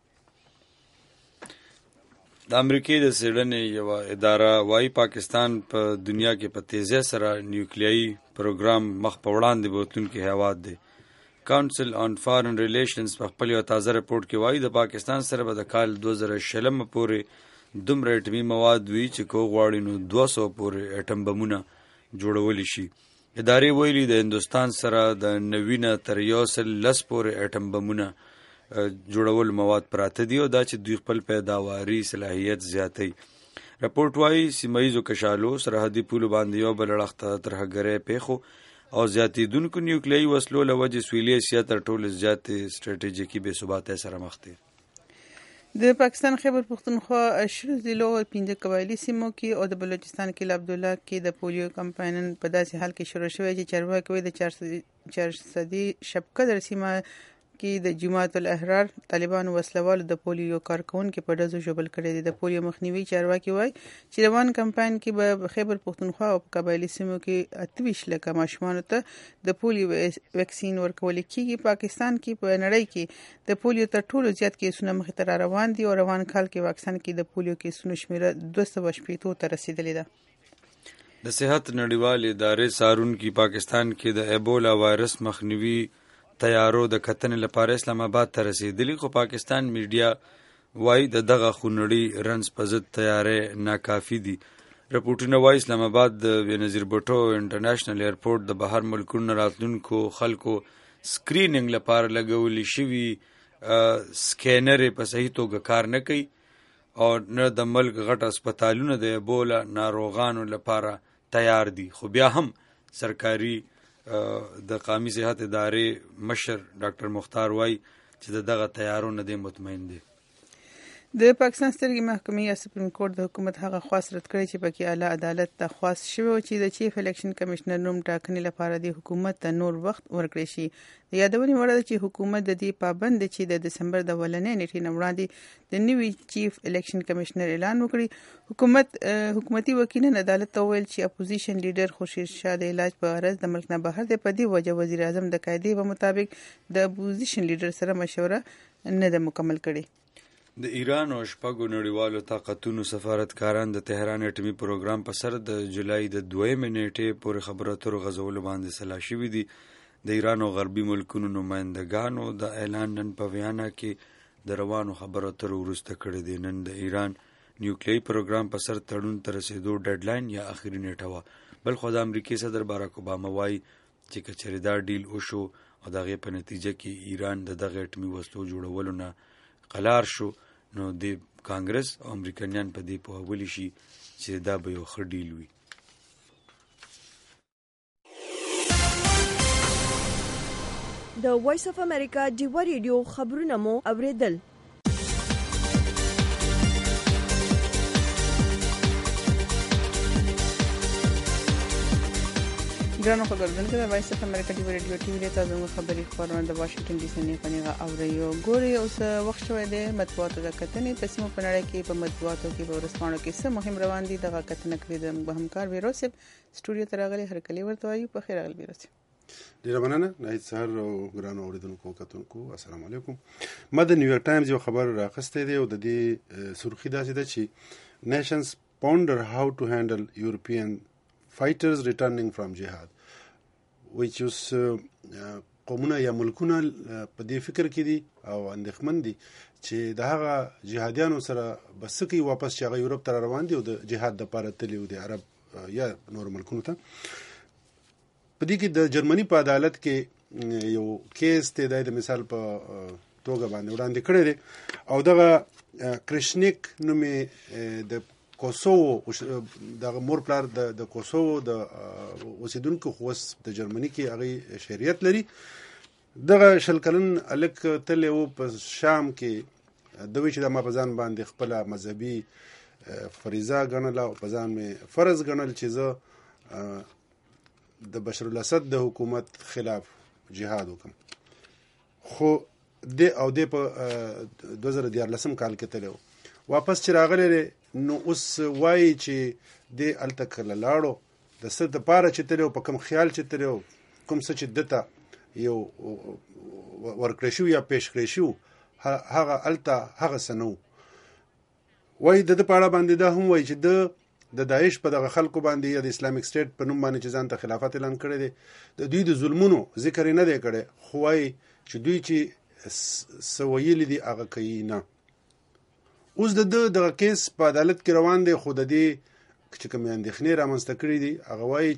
د امریکای د سیډنۍ یو اداره وايي پاکستان په پا دنیا کې په تیزی سره نیوکلیایي پروګرام مخ په وړاندې بوتلونکي هیواد دی. کونسل آن فارن ریلیشنز په خپل یو تازه رپورټ کې وايي د پاکستان سره به د کال دوه زره شلم پورې دومره اټومي مواد وي چې کو غواړي نو دوه سوه پورې اټم بمونه جوړولی شي. ادارې ویلي د هندوستان سره د نوینه تر یو سل لس پورې اټم بمونه جوړول مواد پراته دي او دا چې دوی خپل پیداواري صلاحیت زیاتوي. رپورټ وايي سیمه ییزو کشالو سرحدي پولو باندې یو بل اړخ ترهګرۍ پیښو او زیاتېدونکو نیوکلیایي وسلو له وجې سویلي اسیا تر ټولو زیاتې سټریټیژیکي بې ثباتۍ سره مخ دي. د پاکستان خیبر پختونخوا شلو ضلعو پنځه قبایلي سیمو کې او د بلوچستان کې عبدالله کې د پولیو کمپاین په داسې حال کې شروع شوی چې چارواکي د چارصدي شبقدر سیمه کې د جماعت الاحرار طالبانو وسلوالو د پولیو کارکونکو په ډزو ژوبل کړي دي. د پولیو مخنیوي چارواکي وایي چې روان کمپاین کې به خیبر پختونخوا او قبایلي سیمو کې اتویش لکه ماشومانو ته د پولیو ویکسین ورکول کیږي. پاکستان کې په نړۍ کې د پولیو تر ټولو زیات کیسونه مخې ته روان دي او روان کال کې پاکستان کې د پولیو کیسونو شمیره دوه سوه شپېتو ته رسیدلې ده. د صحت نړیوال ادارې څارونکي پاکستان کې د ایبولا وایرس مخنیوي تیارو د کتنې لپاره اسلام آباد ته رسیدلی خو پاکستان میډیا وایي د دغه خونړي رنځ په ضد تیاری ناکافي دي. رپورټونه وایي اسلام آباد د بېنظیر بوټو انټرنیشنل ایرپورټ د بهر ملکونو راتلونکو خلکو سکرینینګ لپاره لګولی شوي سکینر په صحیح توګه کار نه کوي او نه د ملک غټ هسپتالونه د ایبولا ناروغانو لپاره تیار دي. خو بیا هم سرکاري د قومي صحت ادارې مشر ډاکټر مختار وای چې د دغه تیارو نه دی مطمئن دی. د پاکستان سترګې محکمې یا سپریم کورټ د حکومت هغه خواست رد کړی چې پکې اعلی عدالت ته خواست شوی و چې د چیف الیکشن کمشنر نوم ټاکنې لپاره د حکومت ته نور وخت ورکړی شي. د یادونې وړ ده چې حکومت د دې پابند دی چې د دسمبر د اولنۍ نیټې نه وړاندې د نوي چیف الیکشن کمشنر اعلان وکړي. حکومت حکومتي وکیلان عدالت ته وویل چې اپوزیشن لیډر خورشید شاه د علاج په غرض د ملک نه بهر دی. په دې وجه وزیر اعظم د قاعدې په مطابق د اپوزیشن لیډر سره مشوره نه ده مکمل کړې. د ایران او شپږو نړیوالو طاقتونو سفارتکاران د تهران اټومي پروګرام په سر د جولای د دویمې نیټې پورې خبرو اترو غځولو باندې سلا شوي دي. د ایران او غربي ملکونو نمایندګانو د اعلان نن په ویانا کې د روانو خبرو اترو وروسته کړی دی. نن د ایران نیوکلیایي پروګرام په سر تړون ته رسېدو ډیډلاین یا اخري نیټه وه. بل خو د امریکې صدر باراک اوباما وایي چې که چېرې دا ډیل وشو او د هغې په نتیجه کې ایران د دغه اټومي وسلو جوړولو نه قلار شو نو د کانګرس او امریکایان په دې پوهولی شي چې دا به یو ښه ډیل وي. د وایس اف امریکا ډیوا ریډیو خبرونه مو اوریدل. ګرانو خبرګونکو د وایس اف امریکا ډیوا ریډیو ټي وی له تاسو خبري خبرونه د واشنگټن ډي سي نه پنیغه اوریو ګوري. اوس وخت شوی دی مطبوعاتو د کتنې په سیمو په نړۍ کې په مطبوعاتو کې په ورسپانو کې څه مهم روان دي دغه کتنه کړې د موږ همکار ویروسف سټوډیو ته راغلي. هر کلی ورته وایو په خیر راغلی ویروسف. ډیره مننه. نهایت سهار او ګرانو اوریدونکو کتونکو السلام علیکم. ما د نیویارک ټایمز یو خبر راخسته دی او د دې سرخی داسې ده چې نیشنز پونډر هاو ټو هینډل یورپین فایټرز ریټرنینګ فرام جهاد. وای چې اوس قومونه یا ملکونه په دې فکر کې دي او اندېښمن دي چې د هغه جهادیانو سره بس کوي واپس چې هغه یورپ ته روان دي او د جهاد دپاره تللي و د عرب یا نور ملکونو ته. په دې کې د جرمني په عدالت کې یو کیس دی د مثال په توګه باندې وړاندې کړی دی او دغه کرشنیک نومې د کوسوو دغه مور پلار د کوسوو د اوسیدونکو خو د جرمني کې هغه شهریت لري. دغه شل کلن الک تللی و په شام کې د وی چې د ما په ځان باندې خپله مذهبي فریضه ګڼله او په ځان مې فرض ګڼل چې زه د بشر الاسد د حکومت خلاف جهاد وکم. خو د او د په دوه زره دیارلسم کال کې تللی و واپس چې راغلی نو اوس وایي چې د هلته کله لاړو د څه دپاره چې تللی په کوم خیال چې تللی کوم څه چې ده ته یو ورکړی شو یا پیش کړی شو هغه هلته هغه څه نه و. وایي د ده په اړه باندې دا هم وایي چې ده د داعش په دغه خلکو باندې یا د اسلامک سټیټ په نوم باندې چې ځان ته خلافت اعلان کړی دی د دوی د ظلمونو ذکر یې نه دی کړی خو وایي چې دوی چې څه ویلي دي هغه کوي نه. اوس د ده دغه کیس په عدالت کې روان دی خو د دې چې کومې اندېښنې رامنځته کړي دي هغه وایي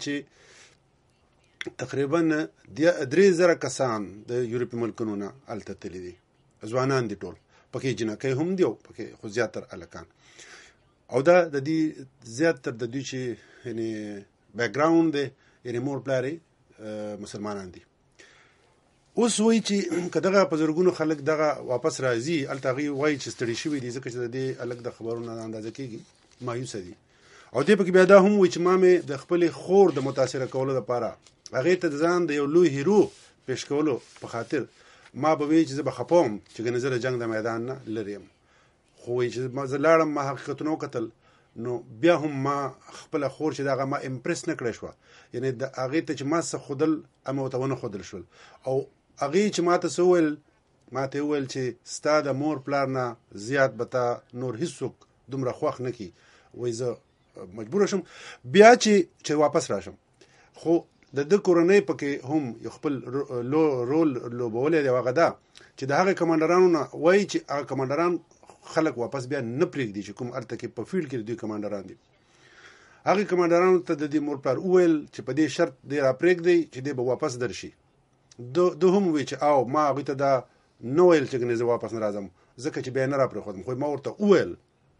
چې تقریبا درې زره کسان د یورپي ملکونو نه هلته تللي دي ځوانان دي ټول پکې جنکۍ هم دي او پکې خو زیاتر هلکان او دا د دې زیاتر د دوی چې یعنې بیکګراوند دی یعنې مور پلار یې مسلمانان دي. اوس وایي چې که دغه په زرګونو خلک دغه واپس راځي هلته هغوی وایي چې ستړي شوي دي ځکه چې د دې هلک د خبرونو اندازه کېږي مایوسه دي او دې پکې بیا دا هم وایي چې ما مې د خپلې خور د متاثره کولو دپاره هغې ته د ځان د یو لوی هیرو پیش کولو په خاطر ما به وایي چې زه به خفه وم چې ګنې زه د جنګ د میدان نه لرې یم. خو وایي چې زه لاړم ما حقیقتونه وکتل نو بیا هم ما خپله خور چې د هغه ما امپرس نه کړی شوه یعنې د هغې ته چې ما څه ښودل هغه ورته ونه ښودل شول او هغې چې ما ته څه وویل ما ته یې وویل چې ستا د مور پلار نه زیات به تا نور هېڅوک دومره خوښ نه کړي. وایي زه مجبوره شم بیا چې چې واپس راشم خو د ده کورنۍ پکې هم یو خپل رول لوبولی دی او هغه دا چې د هغې کمانډرانو نه وایي چې هغه کمانډران خلک واپس بیا نه پرېږدي چې کوم هلته کې په فیلډ کې د دوی کمانډران دي. هغې کمانډرانو ته د دې مور پلار وویل چې په دې شرط دی را پرېږدئ چې دی به واپس درشي. دو هم وی چې او ما هغوی ته دا نه ویل چې ګنې زه واپس نه راځم ځکه چې بیا نه را پرېښودم خو ما ورته وویل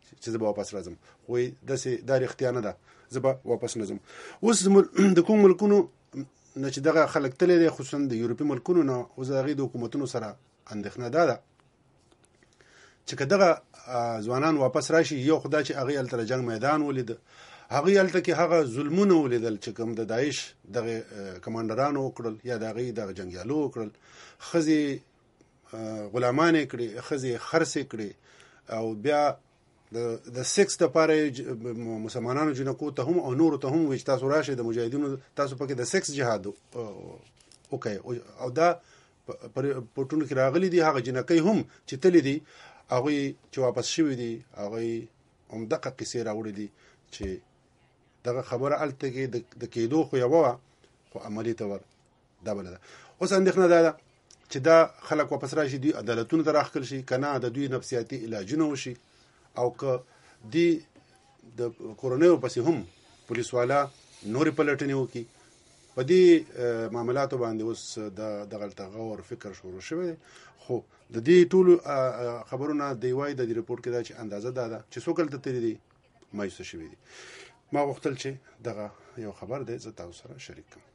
چې زه به واپس راځم، خو داسې دا رښتیا نه ده، زه به واپس نه ځم. اوس د کوم ملکونو نه چې دغه خلک تللی دی، خصوصا د یورپي ملکونو نه، اوس د هغې د حکومتونو سره اندېښنه دا ده چې که دغه ځوانان واپس راشي، یو خو دا چې هغې هلته د جنګ میدان ولیده، هغوی هلته کې هغه ظلمونه ولیدل چې کوم د داعش دغه کمانډرانو وکړل یا د هغې دغه جنګیالو وکړل، ښځې غلامانې کړې، ښځې خرڅې کړې، او بیا د سکس دپاره مسلمانانو جنکو ته هم او نورو ته هم وایي چې تاسو راشئ د مجاهدینو، تاسو پکې د سکس جهاد وکئ. او دا په ټولو کې راغلي دي. هغه جنکۍ هم چې تللی دي هغوی چې واپس شوي دي هغوی همدغه قصې راوړي دي چې دغه خبره هلته کې د کېدو خو یوه وه، خو عملي تور دا بله ده. اوس اندېښنه دا ده چې دا خلک واپس راشي، دوی عدالتونو ته راښکل شي، که نه د دوی نفسیاتي علاجونه وشي، او که دی د کورنیو پسې هم پولیس والا نورې پلټنې وکړي. په دې معاملاتو باندې اوس د دغلته غور فکر شروع شوی دی. خو د دې ټولو خبرونه دی وایي د دې رپورټ کې دا چې اندازه دا ده چې څوک هلته تللي دي مایوسه شوي دي. ما غوښتل چې دغه یو خبر دی زه تاسو سره شریک کړم.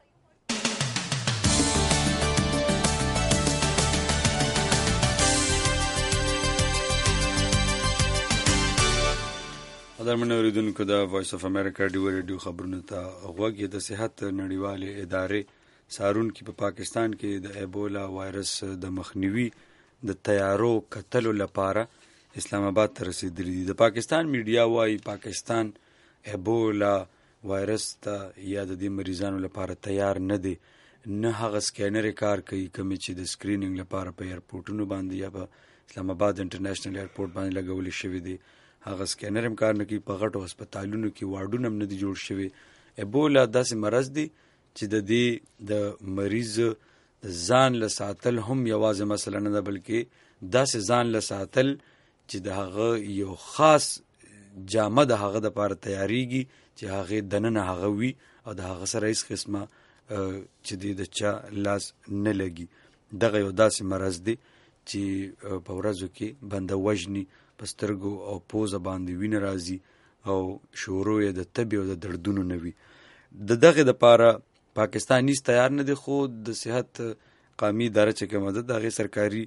قدرمن اوریدونکو، د وایس اف امریکا ډیو ریډیو خبرونو ته غوږ یې. د صحت نړیوالې ادارې څارونکي په پاکستان کې د ایبولا وایرس د مخنیوي د تیارو کتلو لپاره اسلام آباد ته رسیدلي دي. د پاکستان میډیا وایي پاکستان ایبولا وایرس ته یا د دې مریضانو لپاره تیار نه دی، نه هغه سکینرې کار کوي کومې چې د سکرینینګ لپاره په ایرپورټونو باندې یا په اسلام آباد انټرنیشنل ایرپورټ باندې لګولې شوي دي. هغه سکینر هم کار نه کوي، په غټو هسپتالونو کې واډونه هم نه دي جوړ شوي. ایبولا داسې مرض دی چې د دې د مریض د ځان له ساتل هم یوازې مسله نه ده، بلکې داسې ځان له ساتل چې د هغه یو خاص جامه د هغه دپاره تیاریږي چې هغې دننه هغه وي او د هغه سره هېڅ قسمه چې دی د چا لاس نه لګي. دغه یو داسې مرض دی چې په ورځو کې بنده وژني، په سترګو او پوزه باندې وینه راځي او شروع یې د تبې او د دردونو نه وي. د دغې دپاره پاکستان هیڅ تیار نه دی، خو د صحت قومي اداره چې کومه ده د هغې سرکاري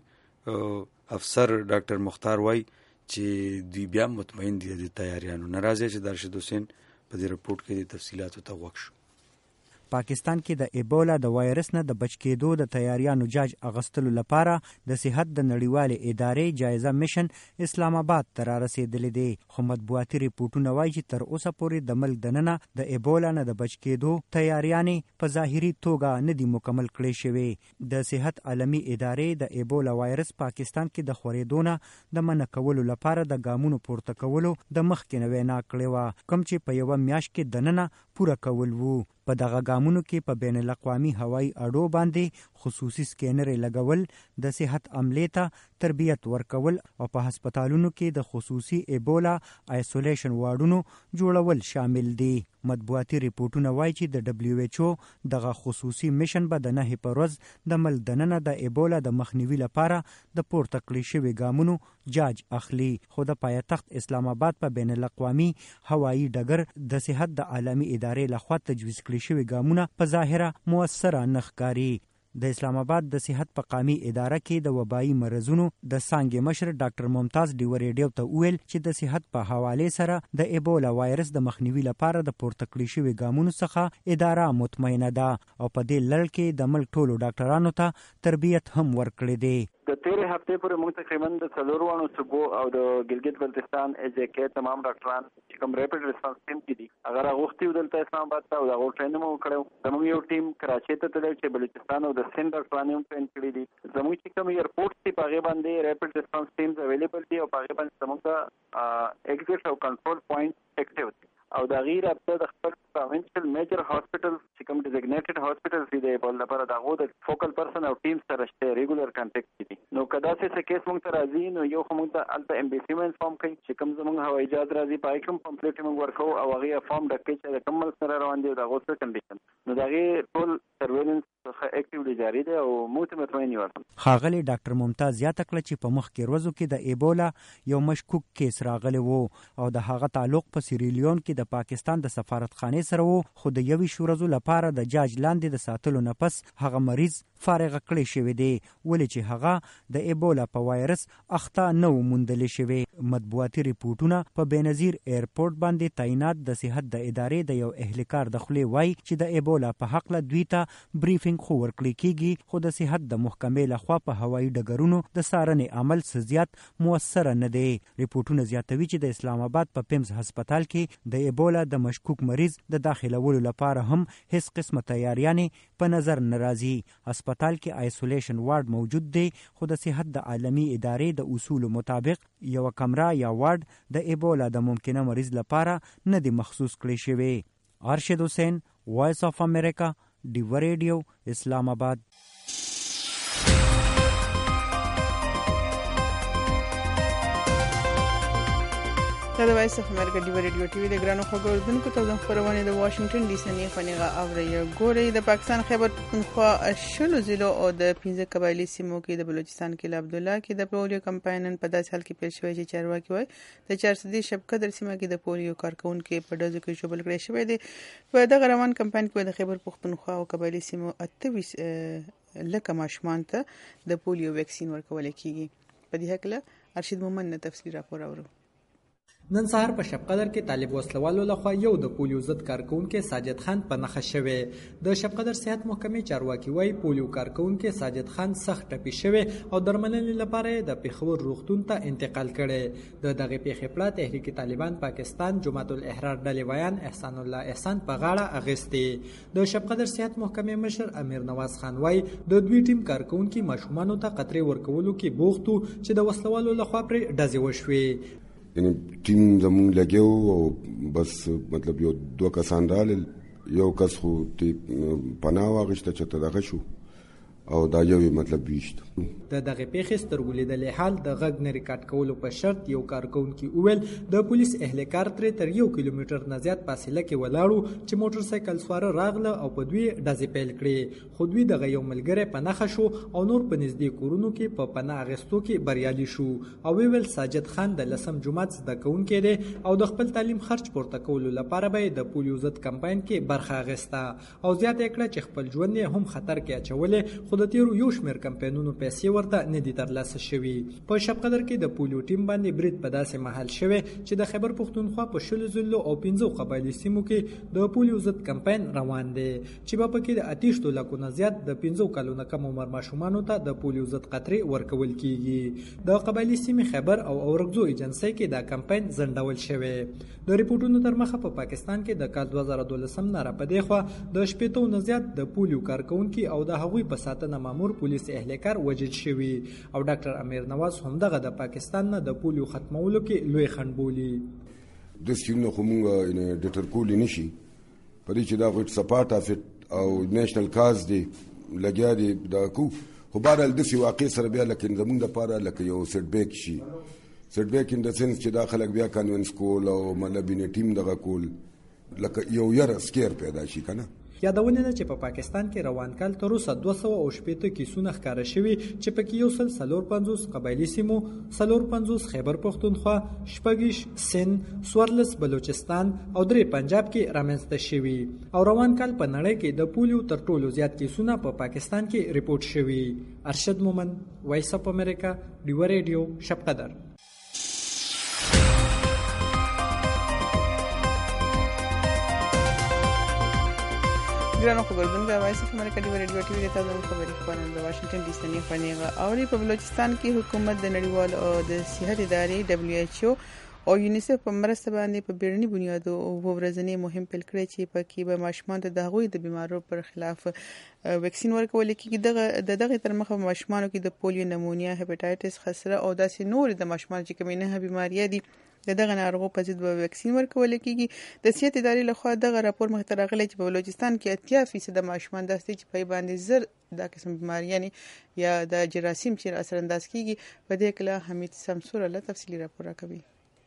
افسر ډاکټر مختار وایي چې دوی بیا مطمئن دي د تیاریانو. نه راځي چې درشد حسین په دې رپورټ کې د تفصیلاتو ته غوږ شو. پاکستان کې د ایبولا د وایرس نه د بچ کېدو د تیاریانو جاج اغستلو لپاره د صحت د نړیوالې ادارې جایزه میشن اسلام آباد ته را رسېدلی دی، خو مطبوعاتي ریپورټونه وایي چې تر اوسه پورې د ملک دننه د ایبولا نه د بچ کېدو تیاریانې په ظاهري توګه نه دي مکمل کړې شوې. د صحت عالمي ادارې د ایبولا وایرس پاکستان کې د خورېدو نه د منع کولو لپاره د ګامونو پورته کولو د مخکې نه وینا کړې وه، کوم چې په یوه میاشت کې دننه پوره کول وو. په دغه ګامونو کې په بین الاقوامي هوایي اډو باندې خصوصي سکینرې لګول، د صحت عملې ته تربیت ورکول او په هسپتالونو کې د خصوصي ایبولا آیسولیشن واډونو جوړول شامل دي. مطبوعاتي ریپورټونه وایي چې د دبلیو ایچ او دغه خصوصي میشن به د نهې په ورځ د ملک دننه د ایبولا د مخنیوي لپاره د پورته کړې شوي ګامونو جاج اخلي. خو د پایتخت اسلام آباد په بین الاقوامي هوایي ډګر د صحت د عالمي ادارې لخوا تجویز کړي شوي ګامونه په ظاهره مؤثره نه ښکاري. د اسلام آباد د صحت په قامي اداره کې د وبایي مرضونو د څانګې مشر ډاکټر ممتاز ډیو ریډیو ته وویل چې د صحت په حوالې سره د ایبولا وایرس د مخنیوي لپاره د پورته کړي شوي ګامونو څخه اداره مطمئنه ده او په دې لړ کې د ملک ټولو ډاکټرانو ته تربیت هم ورکړی دی. د تیرې هفتې پورې موږ تقریبا د څلورو واړو صوبو او د ګلګت بلتستان ایچ ای کې تمام ډاکټران چې کوم ریپډ ریسپانس ټیم کې دي هغه راغوښتي وو دلته اسلام آباد ته او د هغو ټریننګ مو کړی و. زموږ یو ټیم کراچۍ ته تللی چې بلوچستان او د سند ډاکټران یې هم ټرین کړي دي. زموږ چې کوم ایرپورټ دي په هغې باندې ریپډ ریسپانس ټیمز اویلیبل دي او په هغې باندې زموږ د ایګزټ او کنټرول پوینټ اکټیو دي او د غیر په د خپل پروینشل میجر هاسپټل چې کوم ډیزګنیټډ هاسپټل دي د بل لپاره د غو د فوکل پرسن او ټیم سره شته ریګولر کانټیکټ دي. نو کدا څه کیس مونږ ته راځي نو یو موږ ته الته امبیسی مې انفارم کوي چې کوم زمونږ هوایي جهاز راځي پای کوم کمپلیټ موږ ورکو او هغه فارم ډکې چې د کمل سره روان دي د غو څه کنډیشن نو دا غي ټول سرویلنس اکټیولی جاری دی او موږ ته مطمئن یو. ښاغلی ډاکټر ممتاز زیاته کړه چې په مخ کې ورځو کې د ایبولا یو مشکوک کیس راغلی وو او د هغه تعلق په سیریلیون کې د پاکستان د سفارتخانې سره وو، خو د یوې ورځو لپاره د جاج لاندې د ساتلو نه پس هغه مریض فارغ کړی شوی دی، ولې چې هغه د ایبولا په وایرس اخته نه و موندل شوی. مطبوعاتي ریپورتونه په بینظیر ایرپورټ باندې تعینات د صحت د ادارې د یو اهلکار د خولې وایي چې د ایبولا په حق له دوی ته بریفینګ خو ورکړی کیږي، خو د صحت د محکمې لخوا په هوایي ډګرونو د څارنې عمل څه زیات موثر نه دی. ریپورتونه زیاتوي چې د اسلام آباد په پیمز هسپتال کې د ایبولا د مشکوک مریض د داخلولو لپاره هم هیڅ قسمه تیاریانې په نظر نه راځي. هسپتال کې آیسولیشن وارډ موجود دی، خو د صحت د عالمي ادارې د اصولو مطابق یو کمره یا وارډ د ایبولا د ممکنه مریض لپاره نه دی مخصوص کړی شوی. ارشد حسین، وایس اف امریکا، ډیو ریډیو، اسلام آباد. دا د وایس اف امریکا ډیو ریډیو ټي وي د ګرانو خبرونکو ته د خبرونه د واشنگټن ډي سي نه خنیغه اوري ګوري. د پاکستان خیبر پختونخوا شلو ضلعو او د پنځه قبایلی سیمو کې د بلوچستان کې عبد الله کې د پولیو کمپاین په داسې حال کې پیل شوی چې چارواکي وایي د چارسدي شب قدر سیمه کې د پولیو کارکونکو په ډزو کې شامل کړي شوی دی. په دغه روان کمپاین کې د خیبر پختونخوا او قبایلی سیمو اتویس لکه ماشومان ته د پولیو ویکسین ورکول کیږي. په دې هکله ارشد مومن نه تفصیل راپور اورو. نن سهار په شب قدر کې طالب وسلوالو لخوا یو د پولیو ضد کارکونکو ساجد خان په نخښه شوی. د شب قدر صحت محکمې چارواکي وایي پولیو کارکونکو ساجد خان سخت ټپي شوی او درملنې لپاره د پیښور روغتون ته انتقال کړي. د دغه پیښې پړه تحریک طالبان پاکستان جماعت الاحرار ډلې ویان احسان الله احسان په غاړه اغستې. د شب قدر صحت محکمې مشر امیر نواز خان وایي د دوی ټیم کارکونکو ماشومانو ته قطرې ورکولو کې بوختو چې د وسلوالو لخوا پر ډزې وشوي. یعنی ټیم زمونږ لګیو او بس مطلب یو دوه کسان رالل، یو کس خو پناه واغشته چې ته دغه شو او دا یو مطلب ویشت. د دغه پیښې سترګو لیدلې حال د غږ نه ریکارډ کولو په شرط یو کارکونکي وویل د پولیس اهلکار ترې تر یو کیلومتر نه زیات فاصله کې ولاړو چې موټر سایکل سواره راغله او په دوی ډزې پیل کړې، خو دوی دغه یو ملګری په نښه شو او نور په نږدې کورونو کې په پناه اخیستو کې بریالي شو. او ویل ساجد خان د لسم جماعت زده کوونکی دی او د خپل تعلیم خرچ پورته کولو لپاره به د پولیو ضد کمپاین کې برخه اخیسته او زیاته کړه چې خپل ژوند یې هم خطر کې اچولې، خو د تیرو یو شمېر کمپاینونو پیسې ورته نه دي ترلاسه شوي. په شب قدر کې د پولیو ټیم باندې برید په داسې محل شوی چې د خیبر پختونخوا په شلو ضلعو او پنځو قبایلي سیمو کې د پولیو ضد کمپاین روان دی چې په پکې د اتیشتو لکو نه زیات د پنځو کلونو کم عمر ماشومانو ته د پولیو ضد قطرې ورکول کیږي. د قبایلي سیمې خیبر او اورګزو ایجنسۍ کې دا کمپاین ځنډول شوی. د ریپورتونو تر مخه په پاکستان کې د کال دوه زره دولسم نه راپدې خوا د شپېتو نه زیات د پولیو کارکونکي او د هغوی په ساتنه مامور پولیس اهلکار وجد شوی او ډاکټر امیر نواز هم دغه د پاکستان نه د پولیو ختمولو کې لوی خنډ بولي. د سکینو خو مونږ ان ډټر کولی نشي پرې چې دا وټ سپاټ اف او نېشنل کاز دی لګیا دی دا کو خو بهرحال داسې واقع سره بیا لکه زمونږ دپاره لکه یو سیټ بیک شي، سیټ بیک ان د سنس چې دا خلک بیا کانونس کول او مطلب یې ټیم دغه کول لکه یو یره سکیر پیدا شي که نه. یادونه ده چې په پاکستان کې روان کال تر اوسه دوه سوه او شپېته کیسونه ښکاره شوي چې پکې یو سل څلور پنځوس قبایلي سیمو، څلور پنځوس خیبر پختونخوا، شپږ سند، څوارلس بلوچستان او درې پنجاب کې رامنځته شوي. او روان کال په نړۍ کې د پولیو تر ټولو زیات کیسونه په پاکستان کې ریپورټ شوي. ارشد مومن، وایس اف امریکا، ډیو ریډیو، شب قدر. ګرانو خبرونه د وایس اف امریکا ډیو ریډیو ټي وي ته د خبري خبرونه د واشنگټن ډي سي نه خنیغه او په بلوچستان کې حکومت د نړیوال او د صحت ادارې دبليو ایچ او او یونیسف په مرسته باندې په بیرني بنیاد او ورځنی مهم پیل کړی چې پکې به ماشومان ته د هغوی د بیمارو پر خلاف ویکسین ورکول کېږي. دغه دغه تر مخه ماشومانو کې د پولیو، نمونیا، هپاتایټس، خسره او داسې نور د ماشومان چې کومې نه بیماریاں دي د دغه ناروغ په ضد به وکسین ورکول کیږي. د صحت ادارې لخوا دغه راپور مخ ته راغلی چې په بلوچستان کې اتیا فیصد ماشومان داسې چې په باندې زر دا قسم بیماریانې یا د جراثیم چې اثر انداز کیږي. په دې کې حمید سمسور له تفصیلی راپور راکوي.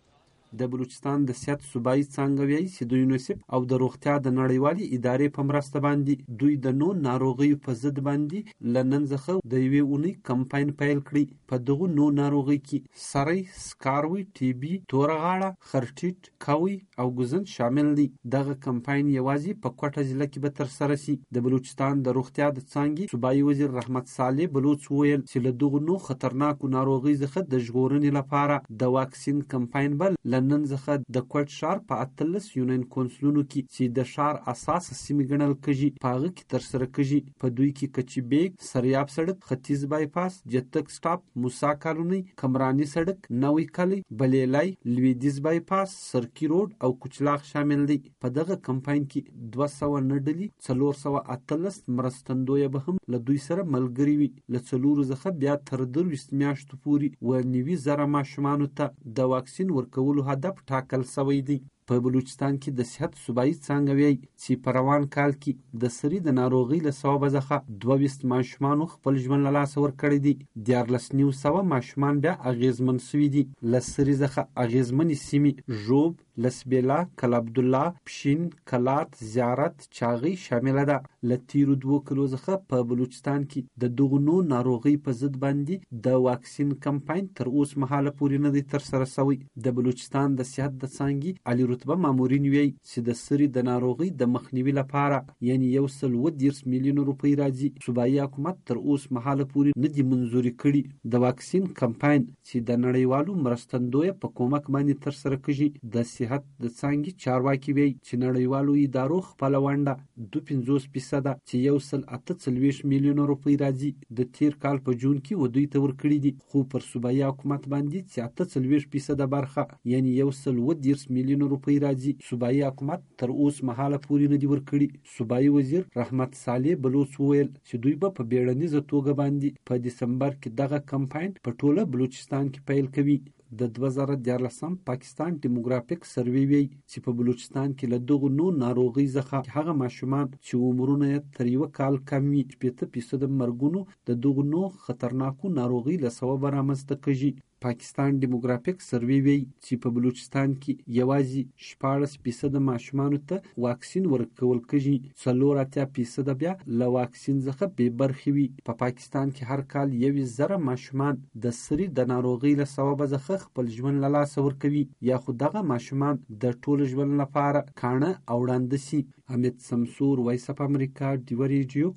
د بلوچستان د صحت صوبایي څانګه وایي چې د یونیسف او د روغتیا د نړیوالې ادارې په مرسته باندې دوی د نو ناروغیو په ضد باندې له نن څخه د یوې اونۍ کمپاین پیل کړی. په دغو نو ناروغۍ کې سری، سکاروي، ټي بي، توره غاړه، خرټیټ، کوي او ګوزن شامل دي. دغه کمپاین یوازې په کوټه ضلع کې به ترسره شي. د بلوچستان د روغتیا د څانګې صوبایي وزیر رحمت صالح بلوچ وویل چې له دغو نو خطرناکو ناروغۍ څخه د ژغورنې لپاره د واکسین کمپاین به نن څخه د کوټ شهر په اتلس یونین کونسلونو کې چې د شهر اساس سیمې ګڼل کېږي په هغه کې ترسره کېږي. په دوی کې کچی بیگ، سریاب سړک، ختیځ بایپاس، جتک سټاپ، موسی کالونی، کمرانی سړک، نوی کلی، بلیلای، لویدیز بایپاس، سرکی روډ او کوچلاغ شامل دي. په دغه کمپاین کې دوه سوه نه ډلې څلور سوه اتلس مرستندویه به هم له دوی سره ملګري وي. له څلورو څخه بیا تر درویشت میاشتو پورې اووه نوي زره ماشومانو ته د واکسین ورکولو هدف ټاکل شوی دی. په بلوچستان کې د صحت صوبایي څانګه وایي چې په روان کال کې د سري د ناروغۍ له سببه څخه دوه ویشت ماشومانو خپل ژوند له لاسه ورکړی دی. دیارلس نیم سوه ماشومان بیا اغېزمن سوي دي. له سري څخه اغېزمنې سیمې ژوب، لسبیلا، کل عبدالله، پشین، کلات، زیارت، چاغۍ شامله ده. له تیرو دوو کلو څخه په بلوچستان کې د دغو نو ناروغۍ په ضد باندې د واکسین کمپاین تر اوس مهاله پورې نه دی ترسره شوی. د بلوچستان د صحت د څانګې علي رتبه مامورین وایي چې د سري د ناروغۍ د مخنیوي لپاره یعنی یو سل اووه دېرش میلیونه روپۍ راځي. صوبایي حکومت تر اوس مهاله پورې نه دي منظوري کړي. د واکسین کمپاین چې د نړیوالو مرستندویه په کومک باندې ترسره کېږي. د صحت د څانګې چارواکي وایي چې نړیوالو ادارو خپله ونډه دوه پنځوس فیصده چې یو سل اته څلوېښت میلیونه روپۍ راځي د تیر کال په جون کې ودوی ته ورکړي دي. خو پر صوبایي حکومت باندې چې اته څلوېښت فیصده برخه یعنی یو سل اووه دېرش میلیونه روپۍ راځي. صوبایي حکومت تر اوس مهاله پورې نه دي ورکړي. صوبایي وزیر رحمت صالح بلوچ وویل چې دوی به په بیړنیزه توګه باندې په دسمبر کې دغه کمپاین په ټوله بلوچستان کې پیل کوي. د دوه زره دیارلسم پاکستان ډیموګرافیک سروې وایي چې په بلوچستان کې له دغو نو ناروغۍ څخه هغه ماشومان چې عمرونه یې تر یوه کال کم وي شپېته فیصده مرګونو د دغو نو خطرناکو ناروغۍ له سببه رامنځته کېږي. پاکستان ډیموګرافیک سروې وایي چې په بلوچستان کې یوازې شپاړس فیصده ماشومانو ته واکسین ورکول کېږي. څلور اتیا فیصده بیا له واکسین څخه بې برخې وي. په پاکستان کې هر کال یویشت زره ماشومان د سري د ناروغۍ له سببه څخه خپل ژوند له لاسه ورکوي یا خو دغه ماشومان د ټول ژوند لپاره کاڼه او ړانده سي. حمید سمسور، وایس اف امریکا، ډیوه ریډیو،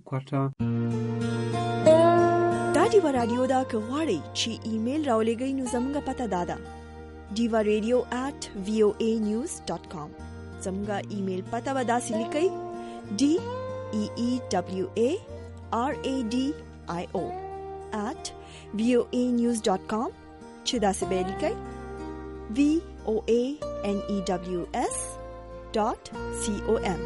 کوټه. دا ډیوه رادیو دا که غواړئ چې ایمیل راولېږئ نو زموږ پته دا ده ډیوه ریډیو ایٹ وی او ای نیوز ډاٹ کام. زموږ ایمیل پته به داسې لیکئ ډي ای ای ډبلیو ای آر ای ډي آی او ایٹ وی او ای نیوز ډاٹ کام چې داسې به لیکئ وی او ای ان ای ډبلیو اس ډاٹ سی او ام.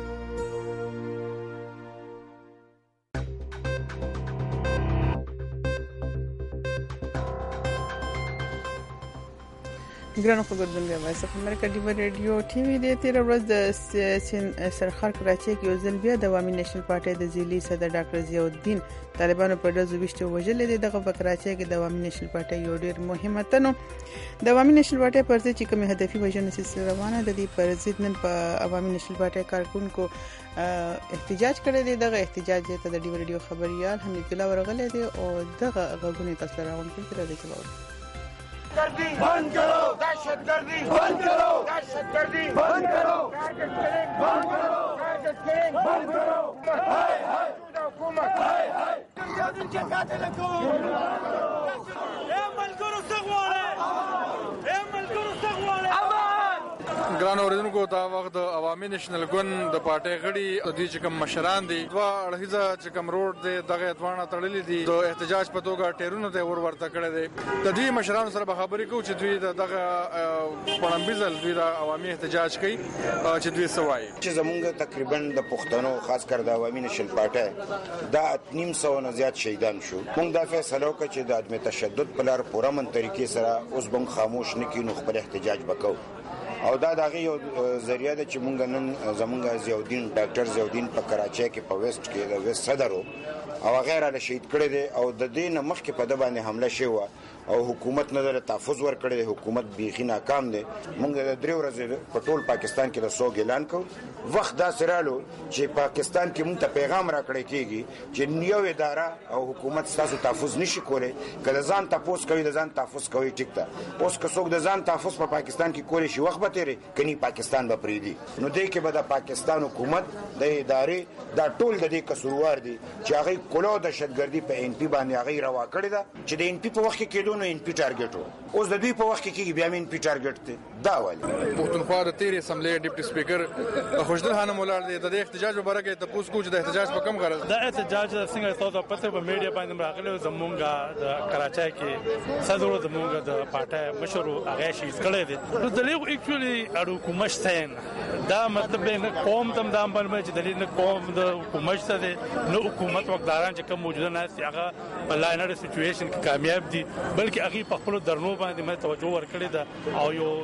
ګرانو خبردونکو وایس اف امریکا ډیوه ریډیو ټي وی د تیر ورځ د سین سرخار کراچۍ کې یو ځل بیا د عوامي نېشنل پارټۍ د ځلي صدر ډاکټر ضیاء الدین طالبانو په ډزو وشته وژلې دي. دغه په کراچۍ کې د عوامي نېشنل پارټۍ یو ډیر مهمه تنو د عوامي نېشنل پارټۍ پر ضد چې کوم هدفي وژنه سلسله روانه ده. د پر ضد نن په عوامي نېشنل پارټۍ کارکونکو احتجاج کړی دی. دغه احتجاج ته د ډیوه ریډیو خبريال حمید الله ورغلی دی او دغه غوښتنې تاسو راغون کړی راځي چې गर्दी बंद करो, दहशतगर्दी बंद करो, दहशतगर्दी बंद करो, बंद करो, बंद करो, हाय हाय हुकूमत हाय हाय दुनिया के कातिल को ए मलकुर सगवाले ए मलकुर सगवाले ګران اوریدونکو دا وخت د عوامي نېشنل ګوند د پارټۍ غړي د دې چې کوم مشران دي دوه اړخیزه چې کوم روډ دی دغه اتوانه تړلې دي د احتجاج په توګه ټیرونو ته ور ورته کړی دی د دې مشرانو سره به خبرې کوو چې دوی دغه پړمبیزل دوی د عوامي احتجاج کوي چې دوی سوای چې زمونږ تقریبا د پښتنو خاص کر د عوامي نېشنل پارټۍ دا نیم سو نه زیات شهیدان شو موږ دا فیصله وکړه چې د عدم تشدد په لار پوره من طریقې سره اوس بم خاموش نه کینو خپل احتجاج وکړو او دا دغه یو ذریعہ د چې مونږ نن زمونږ زیاودین ډاکټر زیاودین په کراچۍ کې په ویسټ کې د ویسټ صدرو او غیره له شهید کړی دی او د دې نه مخکې په د باندې حمله شوه او حکومت نه د تحفظ ورکړی دی حکومت بیخي ناکام دی مونږ د درې ورځې په ټول پاکستان کې د سوګ اعلان کوو وخت داسې رالو چې پاکستان کې مونږ ته پیغام راکړی کېږي چې یو اداره او حکومت ستاسو تحفظ نشي کولی که د ځان تپوس کوي د ځان تحفظ کوي ټیک ده اوس که څوک د ځان تحفظ په پاکستان کې کولی شي وخت به تېرې کني پاکستان به پرېږدي نو دې کې به د پاکستان حکومت د ادارې دا ټول د دې قصوروار دي چې هغې کلو دهشتګردي په ان پي باندې هغې روا کړې ده چې د ان پي په وخت کې کېدو نو ان پي ټارګېټ و اوس د دوی په وخت کې کېږي بیا مې ان پي ټارګېټ دی دا ولې پښتونخوا د تېرې اسمبلې ډیپټي سپیکر خوشدل خانم ولاړ دی د دې احتجاج په باره کې تپوس کوو چې د احتجاج په کوم غرض دا احتجاج څنګه تاسو پته په میډیا باندې راغلی زمونږ د کراچۍ کې صدر زمونږ د پارټۍ مشر هغه شي کړی دی نو د لیګ اکچولی اړو حکومت ستاین دا مطلب نه قوم تم دام باندې چې د نه قوم د حکومت ته نو حکومت وکړان چې کوم موجوده نه هغه په لاینر سچويشن کې کامیاب دي بلکې هغه په خپل درنو باندې مې توجه ورکړې ده او یو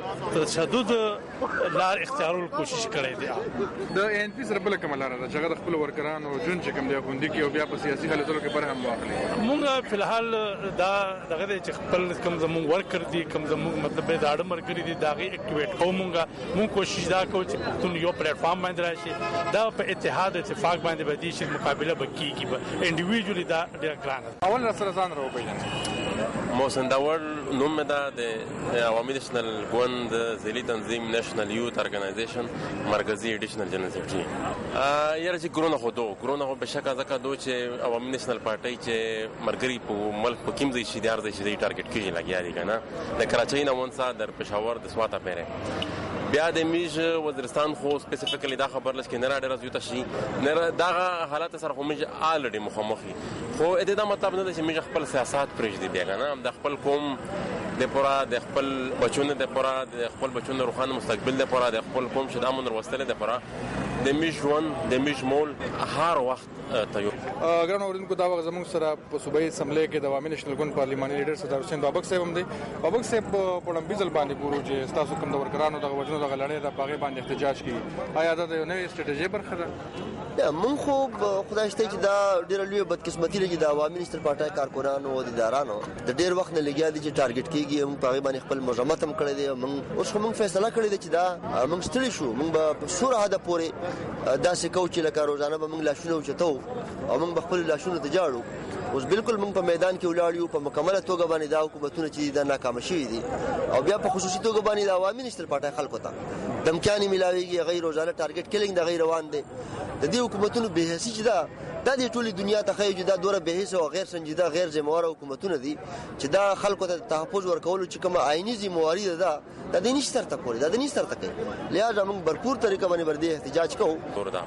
تشدد لار اختیارول کوشش کړې ده د ان پی سره بل کوم لار ده چې هغه خپل ورکران او جون چې کوم دی خوندي کې او بیا په سیاسي حالتونو کې بر هم واخلي مونږ په الحال دا دغه چې خپل کوم زموږ ورکر دي کوم زموږ مطلب دا اړه مرګري دي دا غي اکټیویټ کوو مونږ مونږ کوشش دا کوو چې پښتون یو پلیټ فارم باندې راشي دا په اتحاد اتفاق باندې بدی شي مقابله وکړي به انډیویډوالي دا ډیر ګران اول سره ځان راو پیژنئ محسن داور نوم مې دا د عوامي نېشنل ګوند ځلي تنظیم نېشنل یوث ارګنایزیشن مرکزی اډیشنل جنرال سیکرټري یاره چې ګرونه خو دو ګرونه خو بشکه ځکه دو چې عوامي نېشنل پارټۍ چې مرګري په ملک په کوم ځای شي د ارزښت دی ټارګټ کیږي لګیا دي کنه د کراچۍ نه ونسا در پېښور د سواته پیره بیا د میج وزیرستان خو سپیسیفیکلی دا خبر لس کې نه راډر از یو تشي نه دا حالات سره خو میج الډي مخامخي خو اته دا مطلب نه چې میج خپل سیاست پرېږ دی بیا کنه د خپل قوم د پورا د خپل بچونه د پورا د خپل بچونه روخانه مستقبل د پورا د خپل قوم شته امن وروستل د پورا د میج ون د میج مول هر وخت ته یو ګران اوریدونکو دا وخت زموږ سره په صوبایي اسمبلی کې د عوامي نېشنل ګوند پارلیماني لیډر سردار حسین بابک صاحب هم دی بابک صاحب په ډمبیزل باندې ګورو چې تاسو کوم د ورکرانو د وجنو د لړۍ د پاغي باندې احتجاج کوي آیا دا یو نوې استراتیژي برخه ده مون خو خدای شته چې دا ډېر لوی بدقسمتي لري د عوامي نېشنل پارټۍ کارکونانو او د ادارانو د ډېر وخت نه لګیا دي چې ټارګټ کیږي موږ پاغي باندې خپل مجرمات هم کړی دي موږ اوس خو موږ فیصله کړی دی چې دا موږ ستړي شو موږ به سور هدا پورې دا سکو چې لکه روزانه به موږ لاشونه وچتو او موږ خپل لاشونه ته جاړو اوس بالکل موږ په میدان کې ولاړ یو په مکمله توګه باندې دا حکومتونه چې دا ناکام شوي دي او بیا په خصوصي توګه باندې د عوامي نېشنل پارټۍ خلکو ته دمکاني ملاويږي غیر روزانه ټارګټ کیلینګ د غیر روان دي د دې حکومتونو به حسي چې دا د دې ټولي دنیا ته خایي دا دوره به حسي او غیر سنجیده غیر ذمہوار حکومتونه دي چې دا خلکو ته تحفظ ورکول چې کوم آئینی ذمہواری ده د دې نشي ترته کوي د دې نشي ترته کوي لہذا موږ भरपूर طریقه باندې ور دي احتجاج کوو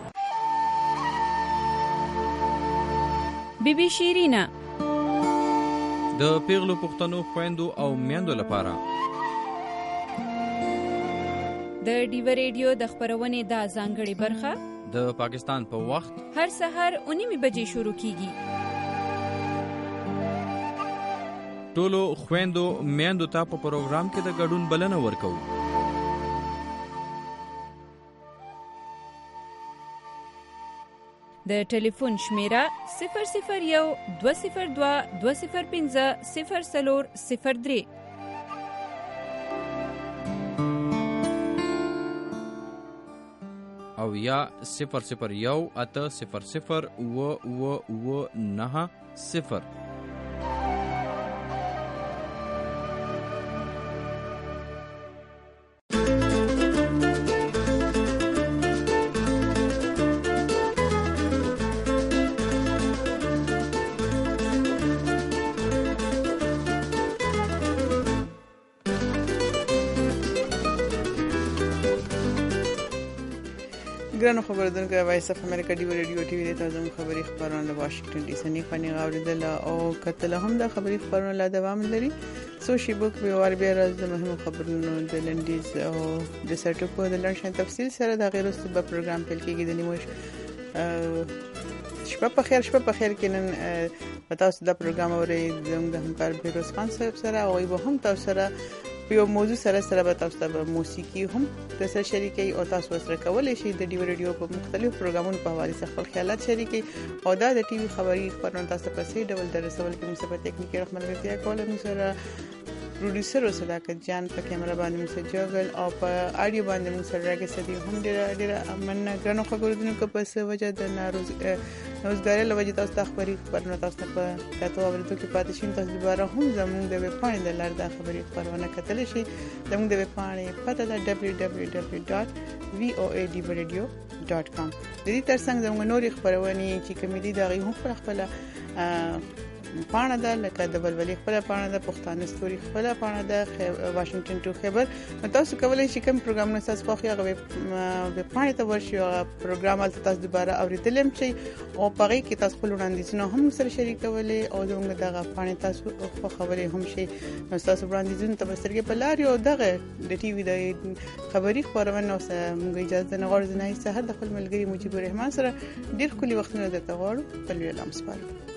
بی بی شیرینا د پیغلو پښتنو خويندو او میندو لپاره د ډیو ریډیو د خبرونې د ځانګړي برخه د پاکستان په وخت هر سحر اونیمه بجې شروع کیږي ټولو خويندو میندو ته په پروګرام کې د ګډون بلنه ورکو د ټلیفون شمیره صفر صفر یو دو صفر دو دو صفر پنځه صفر سلور صفر درې او یا صفر صفر یو اته صفر صفر و و و نه صفر ګرانو خبردونکو وایس اف امریکا دی ریډیو ټي وی د تاسو خبري خبرونه له واشنگټن ډي سي نه خني غوړیدل او کتل هم د خبري خبرونه لا دوام لري سو شي بوک به ور بیا راز د مهمو خبرونو د لنډیز او د سرټکو د لړشن تفصیل سره د غیر صوبه پروګرام پیل کیږي د نیمه شپه په خیر شپه په خیر کې نن تاسو د پروګرام اوري زموږ همکار بیروز خان صاحب سره او به هم تاسو سره په موضوع سره سره به تاسو ته موسیقي هم د سره شریکي او تاسو سره کولای شئ د ډیو ریډیو په مختلفو پروګرامونو په حواله سره خپل خیالات شریکي او دا د ټي وي خبري خبرونه تاسو په سي ډول درسول کې مثبت ټکنیکی رحمت الله کوله مو سره پروډوسر صداقت جان په کیمرا باندې موږ جوګل او په اډیو باندې موږ سره راګه سدي هم ډیر ډیر امن غنو خبرونه په څه وجه د ناروز نوزګاری لوجه تاسو ته خبري خبرونه تاسو ته په تاسو اورېدو کې پاتې شین تاسو دوباره هم زموږ د ویب پاڼې د لار د خبري خبرونه کتل شي زموږ د ویب پاڼې پته ده دبليو دبليو دبليو ډاټ وي او اي ډي رادیو ډاټ کام د دې ترڅنګ زموږ نوري خبرونه چې کمیډي د غي هم خپل پاڼه ده لکه د بلبلې خپل پاڼه ده پښتانه ستوري خپل پاڼه ده واشنگټن ټو خبر تاسو کولای شئ کوم پروګرامونه تاسو خو هغه ویب پاڼه ته ورشي او پروګرام تاسو دوباره اوریدلم شي او پغې کې تاسو خپل وړاندیزونه هم سره شریکولې او زموږ دغه پاڼه تاسو خو خبرې هم شي تاسو وړاندیزونه تاسو سره په لاري او دغه د ټي وي د خبري خبرونه موږ اجازه نه غواړو نه هیڅ هر د خپل ملګری مجيب الرحمن سره ډیر کلی وختونه د تغواړو په لوی لمس پاره